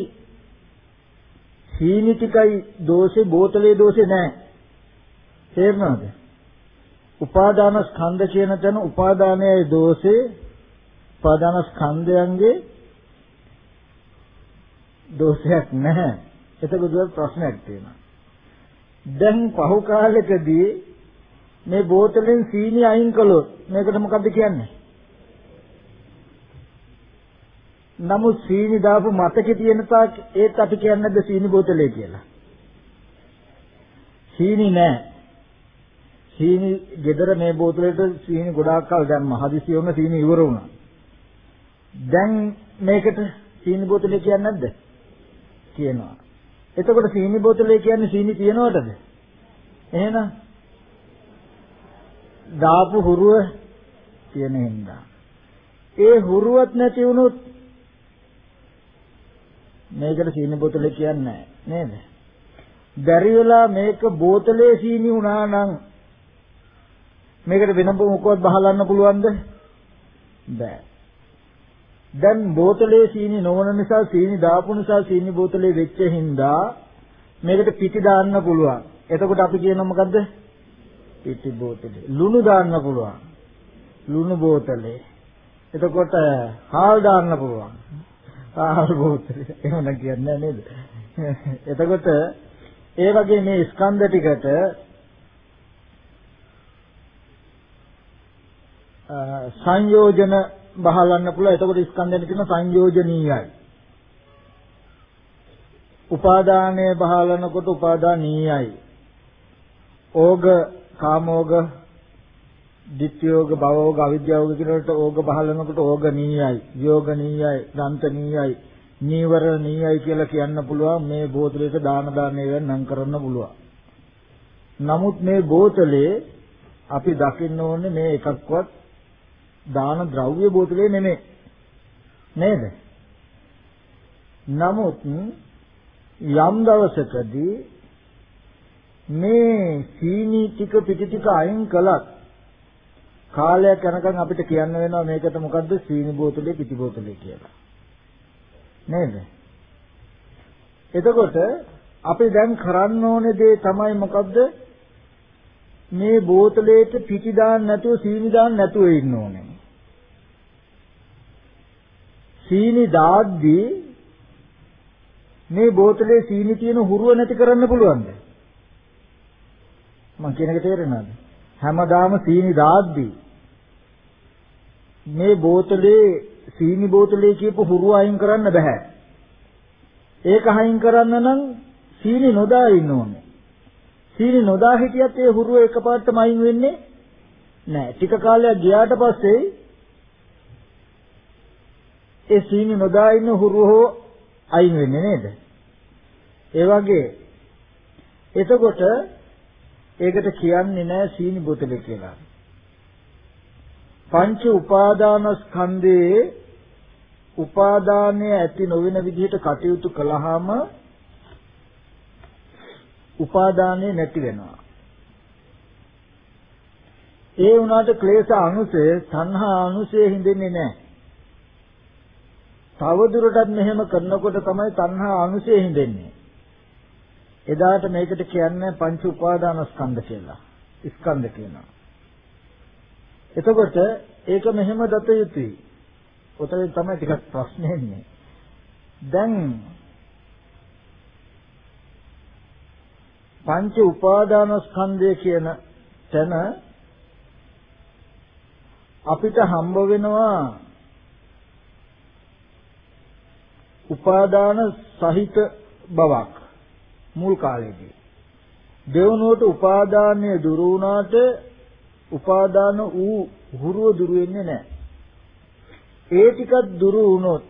සීනි ටිකයි දෝෂේ බෝතලේ දෝෂේ නැහැ. තේරුණාද? උපාදාන ස්කන්ධ කියන තැන උපාදානයේ දෝෂේ උපාදාන ස්කන්ධයන්ගේ දෝෂයක් නැහැ. එතකොට ප්‍රශ්නයක් තියෙනවා. දැන් පහු කාලෙකදී මේ බෝතලෙන් සීනි අයින් කළොත් මේකට මොකද්ද කියන්නේ? නමුත් සීනි දාපු මතකේ තියෙන තාක් ඒත් අපි කියන්නේ නැද්ද සීනි බෝතලේ කියලා? සීනි නෑ. සීනි gedara මේ බෝතලෙට සීනි ගොඩාක් කල් දැම්මා. හදිසි වුණ සීනි ඉවර වුණා. දැන් මේකට සීනි බෝතලේ කියන්නේ නැද්ද? කියනවා. එතකොට සීනි බෝතලේ කියන්නේ සීනි තියනවටද? එහෙනම් දාපු හුරුව තියෙන හින්දා. ඒ හුරුවත් නැති වුණොත් මේකට සීනි බෝතලේ කියන්නේ නැහැ නේද? බැරි වෙලා මේක බෝතලේ සීනි වුණා නම් මේකට වෙන මොකවත් බහලන්න පුළුවන්ද? බෑ. දැන් බෝතලේ සීනි නොවන නිසා සීනි දාපු නිසා සීනි බෝතලේ වෙච්ච හින්දා මේකට පිටි දාන්න පුළුවන්. එතකොට අපි කියනවා මොකද්ද? පිටි බෝතලේ. ලුණු දාන්න පුළුවන්. ලුණු බෝතලේ. එතකොට හාල් දාන්න පුළුවන්. හාල් බෝතලේ. එහෙම කියන්නේ නේද? එතකොට ඒ වගේ මේ ස්කන්ධ ටිකට සංයෝජන බහලන්න පුළුවන්. එතකොට ස්කන්ධෙන් කියන සංයෝජනීයයි. උපාදානය බහලනකොට උපාදානීයයි. ඕග කාමෝග ditthiyෝග භවෝග අවිද්‍යාවෝග කියනකොට ඕග බහලනකොට ඕගනීයයි, වියෝගනීයයි, දන්තනීයයි, නීවරණීයයි කියලා කියන්න පුළුවන්. මේ බෝතලෙට දාන දාන ඒවා නම් කරන්න පුළුවන්. නමුත් මේ බෝතලේ අපි දකින්න ඕනේ මේ එකක්වත් දාන ද්‍රව්‍ය බෝතලේ නෙමෙයි නේද? නමුත් යම් දවසකදී මේ සීනි ටික පිටි ටික අයින් කළත් කාලයක් යනකම් අපිට කියන්න වෙනවා මේකට මොකද්ද සීනි බෝතලේ පිටි බෝතලේ කියලා නේද? එතකොට අපි දැන් කරන්න ඕනේ දේ තමයි මොකද්ද? මේ බෝතලේට පිටි දාන්න නැතුව සීනි දාන්න නැතුව ඉන්න ඕනේ. සීනි දාද්දී මේ බෝතලේ සීනි තියෙන හුරුව නැති කරන්න පුළුවන්ද? මම කියන එක තේරෙනවද? හැමදාම සීනි දාද්දී මේ බෝතලේ සීනි බෝතලේ කියපු හුරුව අයින් කරන්න බෑ. ඒක අයින් කරන්න නම් සීනි නොදා ඉන්න ඕනේ. සීනි නොදා හිටියත් ඒ හුරුව එකපාරටම අයින් වෙන්නේ නෑ. ටික කාලයක් ගියාට පස්සේ ඒ සීනි නොදා ඉන්න හුරුව හෝ අයින් වෙන්නේ නේද? ඒ වගේ එතකොට ඒකට කියන්නේ නෑ සීනි බෝතලේ කියලා. පංච උපාදානස්කන්ධයේ උපාදානය ඇති නොවන විදිහට කටයුතු කළාම උපාදානය නැති වෙනවා. ඒ වුණාට ක්ලේශ අනුසය, තණ්හා අනුසය හින්දෙන්නේ නැහැ. තව දුරටත් මෙහෙම කරනකොට තමයි තණ්හා අනුසය හින්දෙන්නේ. එදාට මේකට කියන්නේ පංච උපාදානස්කන්ධ කියලා. ස්කන්ධ කියනවා. එතකොට ඒක මෙහෙම දත යුතුයි. ඔතන තමයි ටිකක් ප්‍රශ්නේ එන්නේ. දැන් පංච උපාදානස්කන්ධය කියන තැන අපිට හම්බ වෙනවා උපාදාන සහිත බවක් මුල් කාලේදී. දෙවනුවට උපාදානය දුරු වුණාට උපාදාන වූ හුරුව දුරු වෙන්නේ නැහැ. ඒ ටිකක් දුරු වුණොත්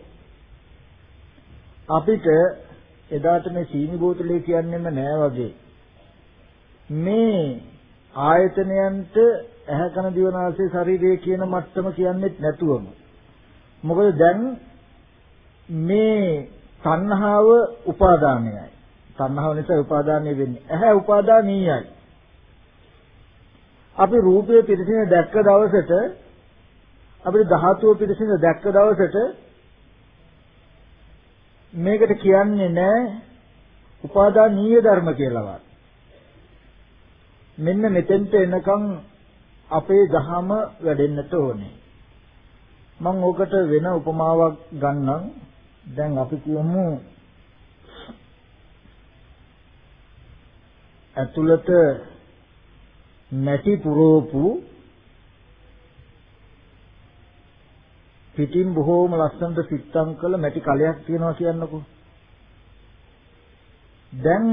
අපිට එදාට මේ සීනි බෝතලේ කියන්නෙම නෑ වගේ මේ ආයතනයන්ට ඇහැ කන දිව නාසය ශරීරය කියන මට්ටම කියන්නෙත් නැතුවම මොකද දැන් මේ තණ්හාව උපාදානයයි. තණ්හාව නිසා උපාදානය වෙන්නේ. ඇහැ උපාදානීයයි. අපි රූපයේ පිරිසින දැක්ක දවසට අපිට ධාතුව පිරිසින දැක්ක දවසට මේකට කියන්නේ නැහැ උපාදානීය ධර්ම කියලාවත්. මෙන්න මෙතෙන්ට එනකම් අපේ දහම වැඩෙන්නට ඕනේ. මම ඕකට වෙන උපමාවක් ගන්නම්. දැන් අපි කියමු ඇතුළත මැටි පුරෝපු පිටින් බොහෝම ලස්සනට සිත්තම් කළ මැටි කලයක් තියෙනවා කියන්නකෝ. දැන්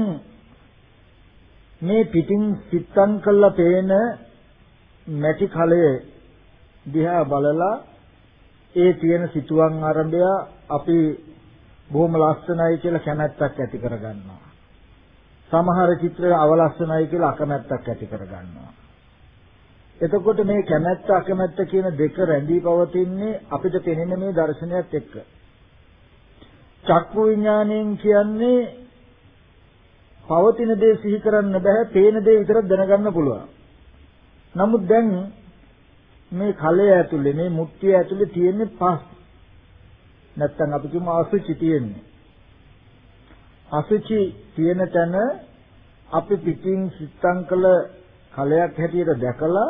මේ පිටින් සිත්තම් කළා පේන මැටි කලය දිහා බලලා ඒ තියෙන සිතුවම් ආරම්භය අපි බොහොම ලස්සනයි කියලා කැමැත්තක් ඇති කරගන්නවා. සමහර චිත්‍ර අවලස්සනයි කියලා අකමැත්තක් ඇති කරගන්නවා. එතකොට මේ කැමැත්ත අකමැත්ත කියන දෙක රැඳී පවතින්නේ අපිට පෙනෙන මේ දර්ශනයත් එක්ක. චක්කු විඥාණයෙන් කියන්නේ පවතින දේ සිහි කරන්න බෑ, පේන දේ විතරක් දැනගන්න පුළුවන්. නමුත් දැන් මේ කලය ඇතුලේ මේ මුට්ටිය ඇතුලේ තියෙන්නේ පස්. නැත්තම් අපි කියමු අසුචි තියෙන්නේ. අසුචි තියෙන තැන අපි පිටින් සිත්තම් කළ කලයක් හැටියට දැකලා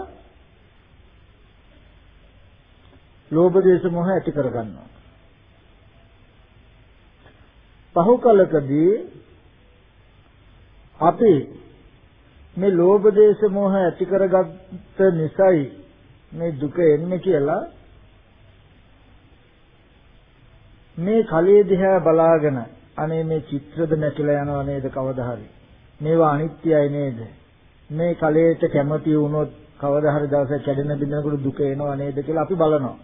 ලෝභ දේශ මොහ ඇති කරගන්නවා. පහු කලකදී අපි මේ ලෝභ දේශ මොහ ඇති කරගත්ත නිසායි මේ දුක එන්නේ කියලා මේ කලයේ දිහා බලාගෙන අනේ මේ චිත්‍රද නැතිලා යනව නේද කවදා හරි, මේවා අනිත්‍යයි නේද, මේ කලයට කැමති වුණොත් කවදා හරි දවසක් කැඩෙන බිඳෙනකොට දුක එනව නේද කියලා අපි බලනවා.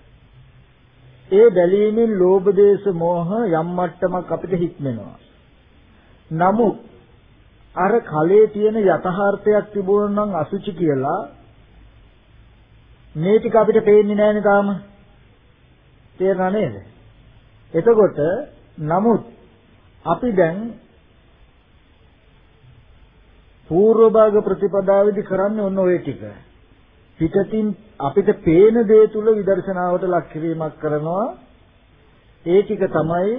ඒ බැලීමෙන් ලෝභ දේශ මොහ යම් මට්ටමක් අපිට හික්මෙනවා. නමුත් අර කලයේ තියෙන යථාර්ථයක් තිබුණා නම් අසුචි කියලා මේ ටික අපිට පේන්නේ නැහැනේ තාම. තේරෙනා නේද? එතකොට නමුත් අපි දැන් పూర్ව භාග ප්‍රතිපදාවේදී කරන්නේ ඔන්න ඔය ටික. පිටතින් අපිට පේන දේ තුල විදර්ශනාවට ලක් කිරීමක් කරනවා. ඒ ටික තමයි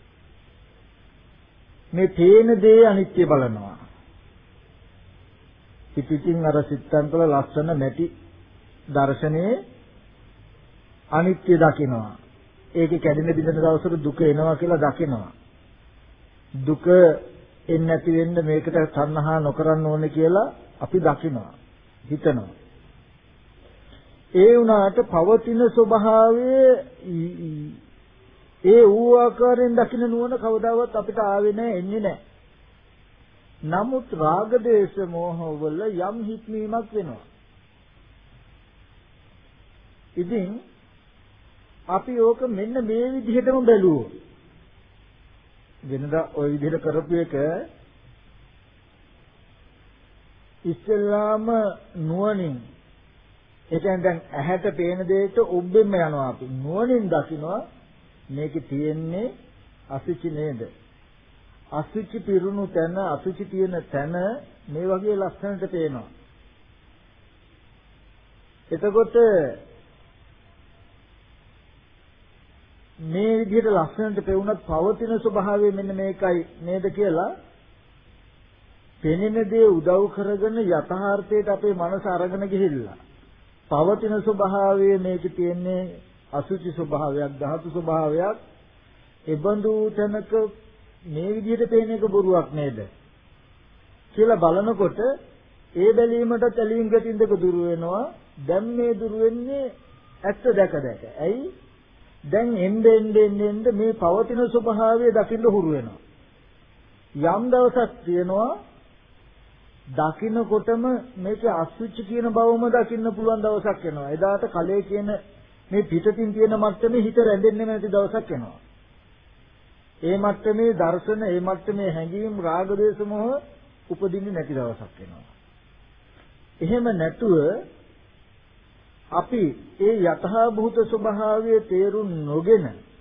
මේ පේන දේ අනිත්‍ය බලනවා. පිටින් අර සිත්තම් කළ ලස්සන නැටි දර්ශනයේ අනිත්‍ය දකිනවා. ඒකේ කැඩෙන බිඳෙන දවසට දුක එනවා කියලා දකිනවා. දුක එන්නේ නැති වෙන්න මේකට තණ්හා නොකරන්න ඕනේ කියලා අපි දකිනවා, හිතනවා. ඒ වුණාට පවතින ස්වභාවයේ ඒ වූ ආකාරයෙන් දකින්න නුවණ කවදාවත් අපිට ආවේ නැහැ, එන්නේ නැහැ. නමුත් රාග දේශ මොහ වල යම් හික්මීමක් වෙනවා. ඉතින් අපි ඕක මෙන්න මේ විදිහටම බැලුවොත් වෙනදා ওই විදිහට කරපු එක ඉස්සෙල්ලාම නුවණින්, ඒ කියන්නේ දැන් ඇහැට පේන දෙයට ඔබෙන්න යනවා. අපි නුවණින් දකිනවා මේකේ තියෙන්නේ අසුචි නේද, අසුචි පිරුණු තැන, අසුචි තියෙන තැන මේ වගේ ලස්සනට පේනවා. එතකොට මේ විදිහට ලස්සනට පෙවුනත් පවතින ස්වභාවය මෙන්න මේකයි නේද කියලා පෙනෙන දේ උදව් කරගෙන යථාර්ථයට අපේ මනස අරගෙන ගිහිල්ලා පවතින ස්වභාවය මේකේ තියෙන්නේ අසුචි ස්වභාවයක්, ධාතු ස්වභාවයක්, ඒබඳු තැනක මේ විදිහට පේන එක බොරුවක් නේද කියලා බලනකොට ඒ බැලීමට ඇලීම් ගැටින් දෙක දුර වෙනවා. දැන් මේ දුර වෙන්නේ ඇත්ත දැක දැක. ඇයි? දැන් එnde ende ende මේ පවතින ස්වභාවය දකින්න හුරු වෙනවා. යම් දවසක් තියෙනවා දකින්නකොටම මේකේ අසුචි කියන බවම දකින්න පුළුවන් දවසක් එනවා. එදාට කලයේ කියන මේ පිටතින් තියෙන මට්ටමේ හිත රැඳෙන්නේ නැති දවසක් එනවා. ඒ මට්ටමේ දර්ශන, ඒ මට්ටමේ හැඟීම්, රාග දේශ මොහ උපදින්නේ නැති දවසක් එනවා. එහෙම නැතුව අපි ඒ යථා භූත ස්වභාවය තේරුම් නොගෙන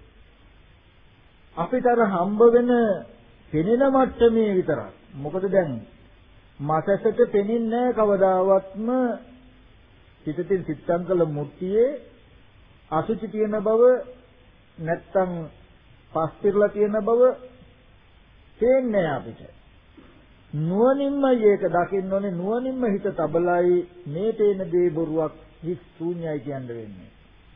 අපිට අර හම්බ වෙන පෙනෙන මට්ටමේ විතරක්. මොකද දැන් මාසසට පෙනෙන්නේ නැහැ කවදාවත්ම පිටින් සිත්තම් කළ මුට්ටියේ අසුචි තියෙන බව, නැත්තම් පස් පිරලා තියෙන බව පේන්නේ අපිට. නුවණින්ම ඒක දකින්න ඕනේ. නුවණින්ම හිත තබලයි මේ පේන දේ බොරුවක්, හිස් ශූන්‍යයි කියන්න වෙන්නේ.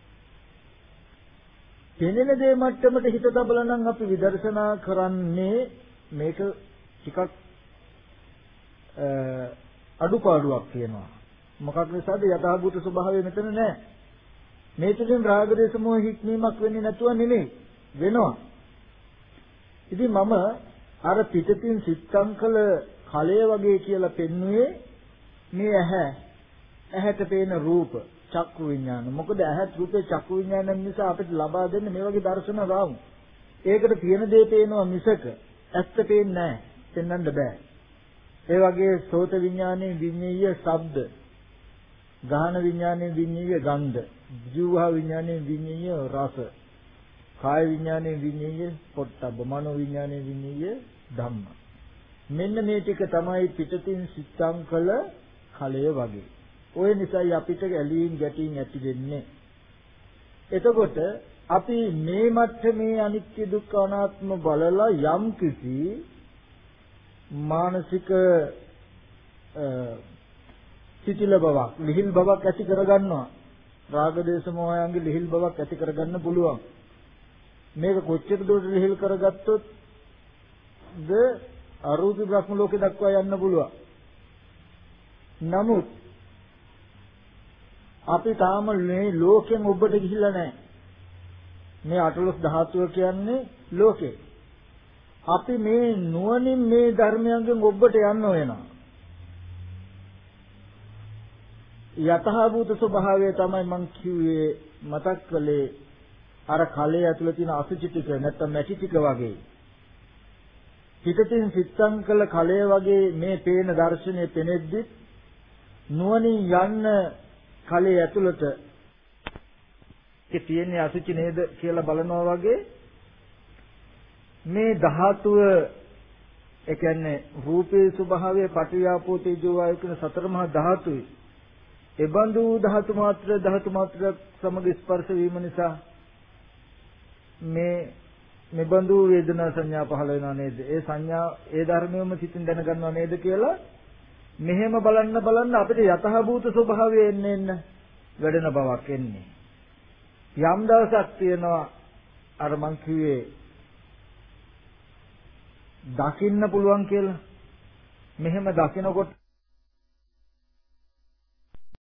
පෙනෙන දේ මට්ටමට හිත තබලා නම් අපි විදර්ශනා කරන්නේ මේක ටිකක් අඩුපාඩුවක් තියෙනවා. මොකක් නිසාද? යථාභූත ස්වභාවය මෙතන නැහැ. මේ තුලින් රාග දේශ මොහ හික්මීමක් වෙන්නේ නැතුව නෙමෙයි වෙනවා. ඉතින් මම අර පිටතින් සිත්තංකල කලය වගේ කියලා පෙන්වුවේ මේ ඇහැ ඇහැට පේන රූප චක්කු විඥාන. මොකද ඇහත් රූපේ චක්කු විඥාන නිසා අපිට ලබා දෙන්නේ මේ වගේ දර්ශන රාමු. ඒකට තියෙන දේ පේනවා මිසක ඇත්ත පේන්නේ නැහැ. පෙන්වන්න බෑ. ඒ වගේ සෝත විඥානයේ විඤ්ඤාය ශබ්ද, ගාහන විඥානයේ විඤ්ඤාය ගන්ධ, ජීවහා විඥානයේ විඤ්ඤාය රස, කාය විඥානයේ විඤ්ඤාය පොට්ටබ්බ, මනෝ විඥානයේ විඤ්ඤාය ධම්ම. මෙන්න මේ ටික තමයි පිටතින් සිත්තම් කළ කලය වගේ. ওই නිසායි අපිට ඇලීම් ගැටීම් ඇති වෙන්නේ. එතකොට අපි මේ මට්ටමේ අනිත්‍ය දුක්ඛ අනාත්ම බලලා යම් කිසි මානසික සිතිල බවක්, ලිහිල් බවක් ඇති කරගන්නවා. රාග දේශ මොහයන්ගේ ලිහිල් බවක් ඇති කරගන්න පුළුවන්. මේක කොච්චර දුරට ලිහිල් කරගත්තොත් ද අරූපී බ්‍රහ්ම ලෝකේ දක්වා යන්න පුළුවන්. නමුත් අපි තාම මේ ලෝකෙන් ඔබට ගිහිල්ලා නැහැ. මේ අටලොස් ධාතුව කියන්නේ ලෝකේ. අපි මේ නුවණින් මේ ධර්මයන්ගෙන් ඔබට යන්න වෙනවා. යථාභූත ස්වභාවය තමයි මං කිව්වේ මතක් කළේ අර කලයේ ඇතුළේ තියෙන අසුචි ටික නැත්නම් මැටි ටික වගේ. පිටතින් සිත්තම් කළ කලය වගේ මේ පේන දර්ශනය පෙනෙද්දි නුවණින් යන්න කලයේ ඇතුළත ඒ තියෙන අසුචි නේද කියලා බලනවා වගේ මේ ධාතුව ඒ කියන්නේ රූපේ ස්වභාවය පටිවිආපෝ තේජෝ වායු කියන සතර මහා ධාතුයි. එබඳු ධාතු මාත්‍ර ධාතු මාත්‍ර සමග ස්පර්ශ වීම නිසා මේ මෙබඳු වේදනා සංඥා පහළ වෙනා නේද? ඒ සංඥා ඒ ධර්මයම සිතින් දැනගන්නවා නේද කියලා මෙහෙම බලන්න බලන්න අපිට යථාභූත ස්වභාවය එන්න එන්න වැඩෙන බවක් එන්නේ. යම් දවසක් තියෙනවා අර මං කිව්වේ දකින්න පුළුවන් කියලා. මෙහෙම දකිනකොට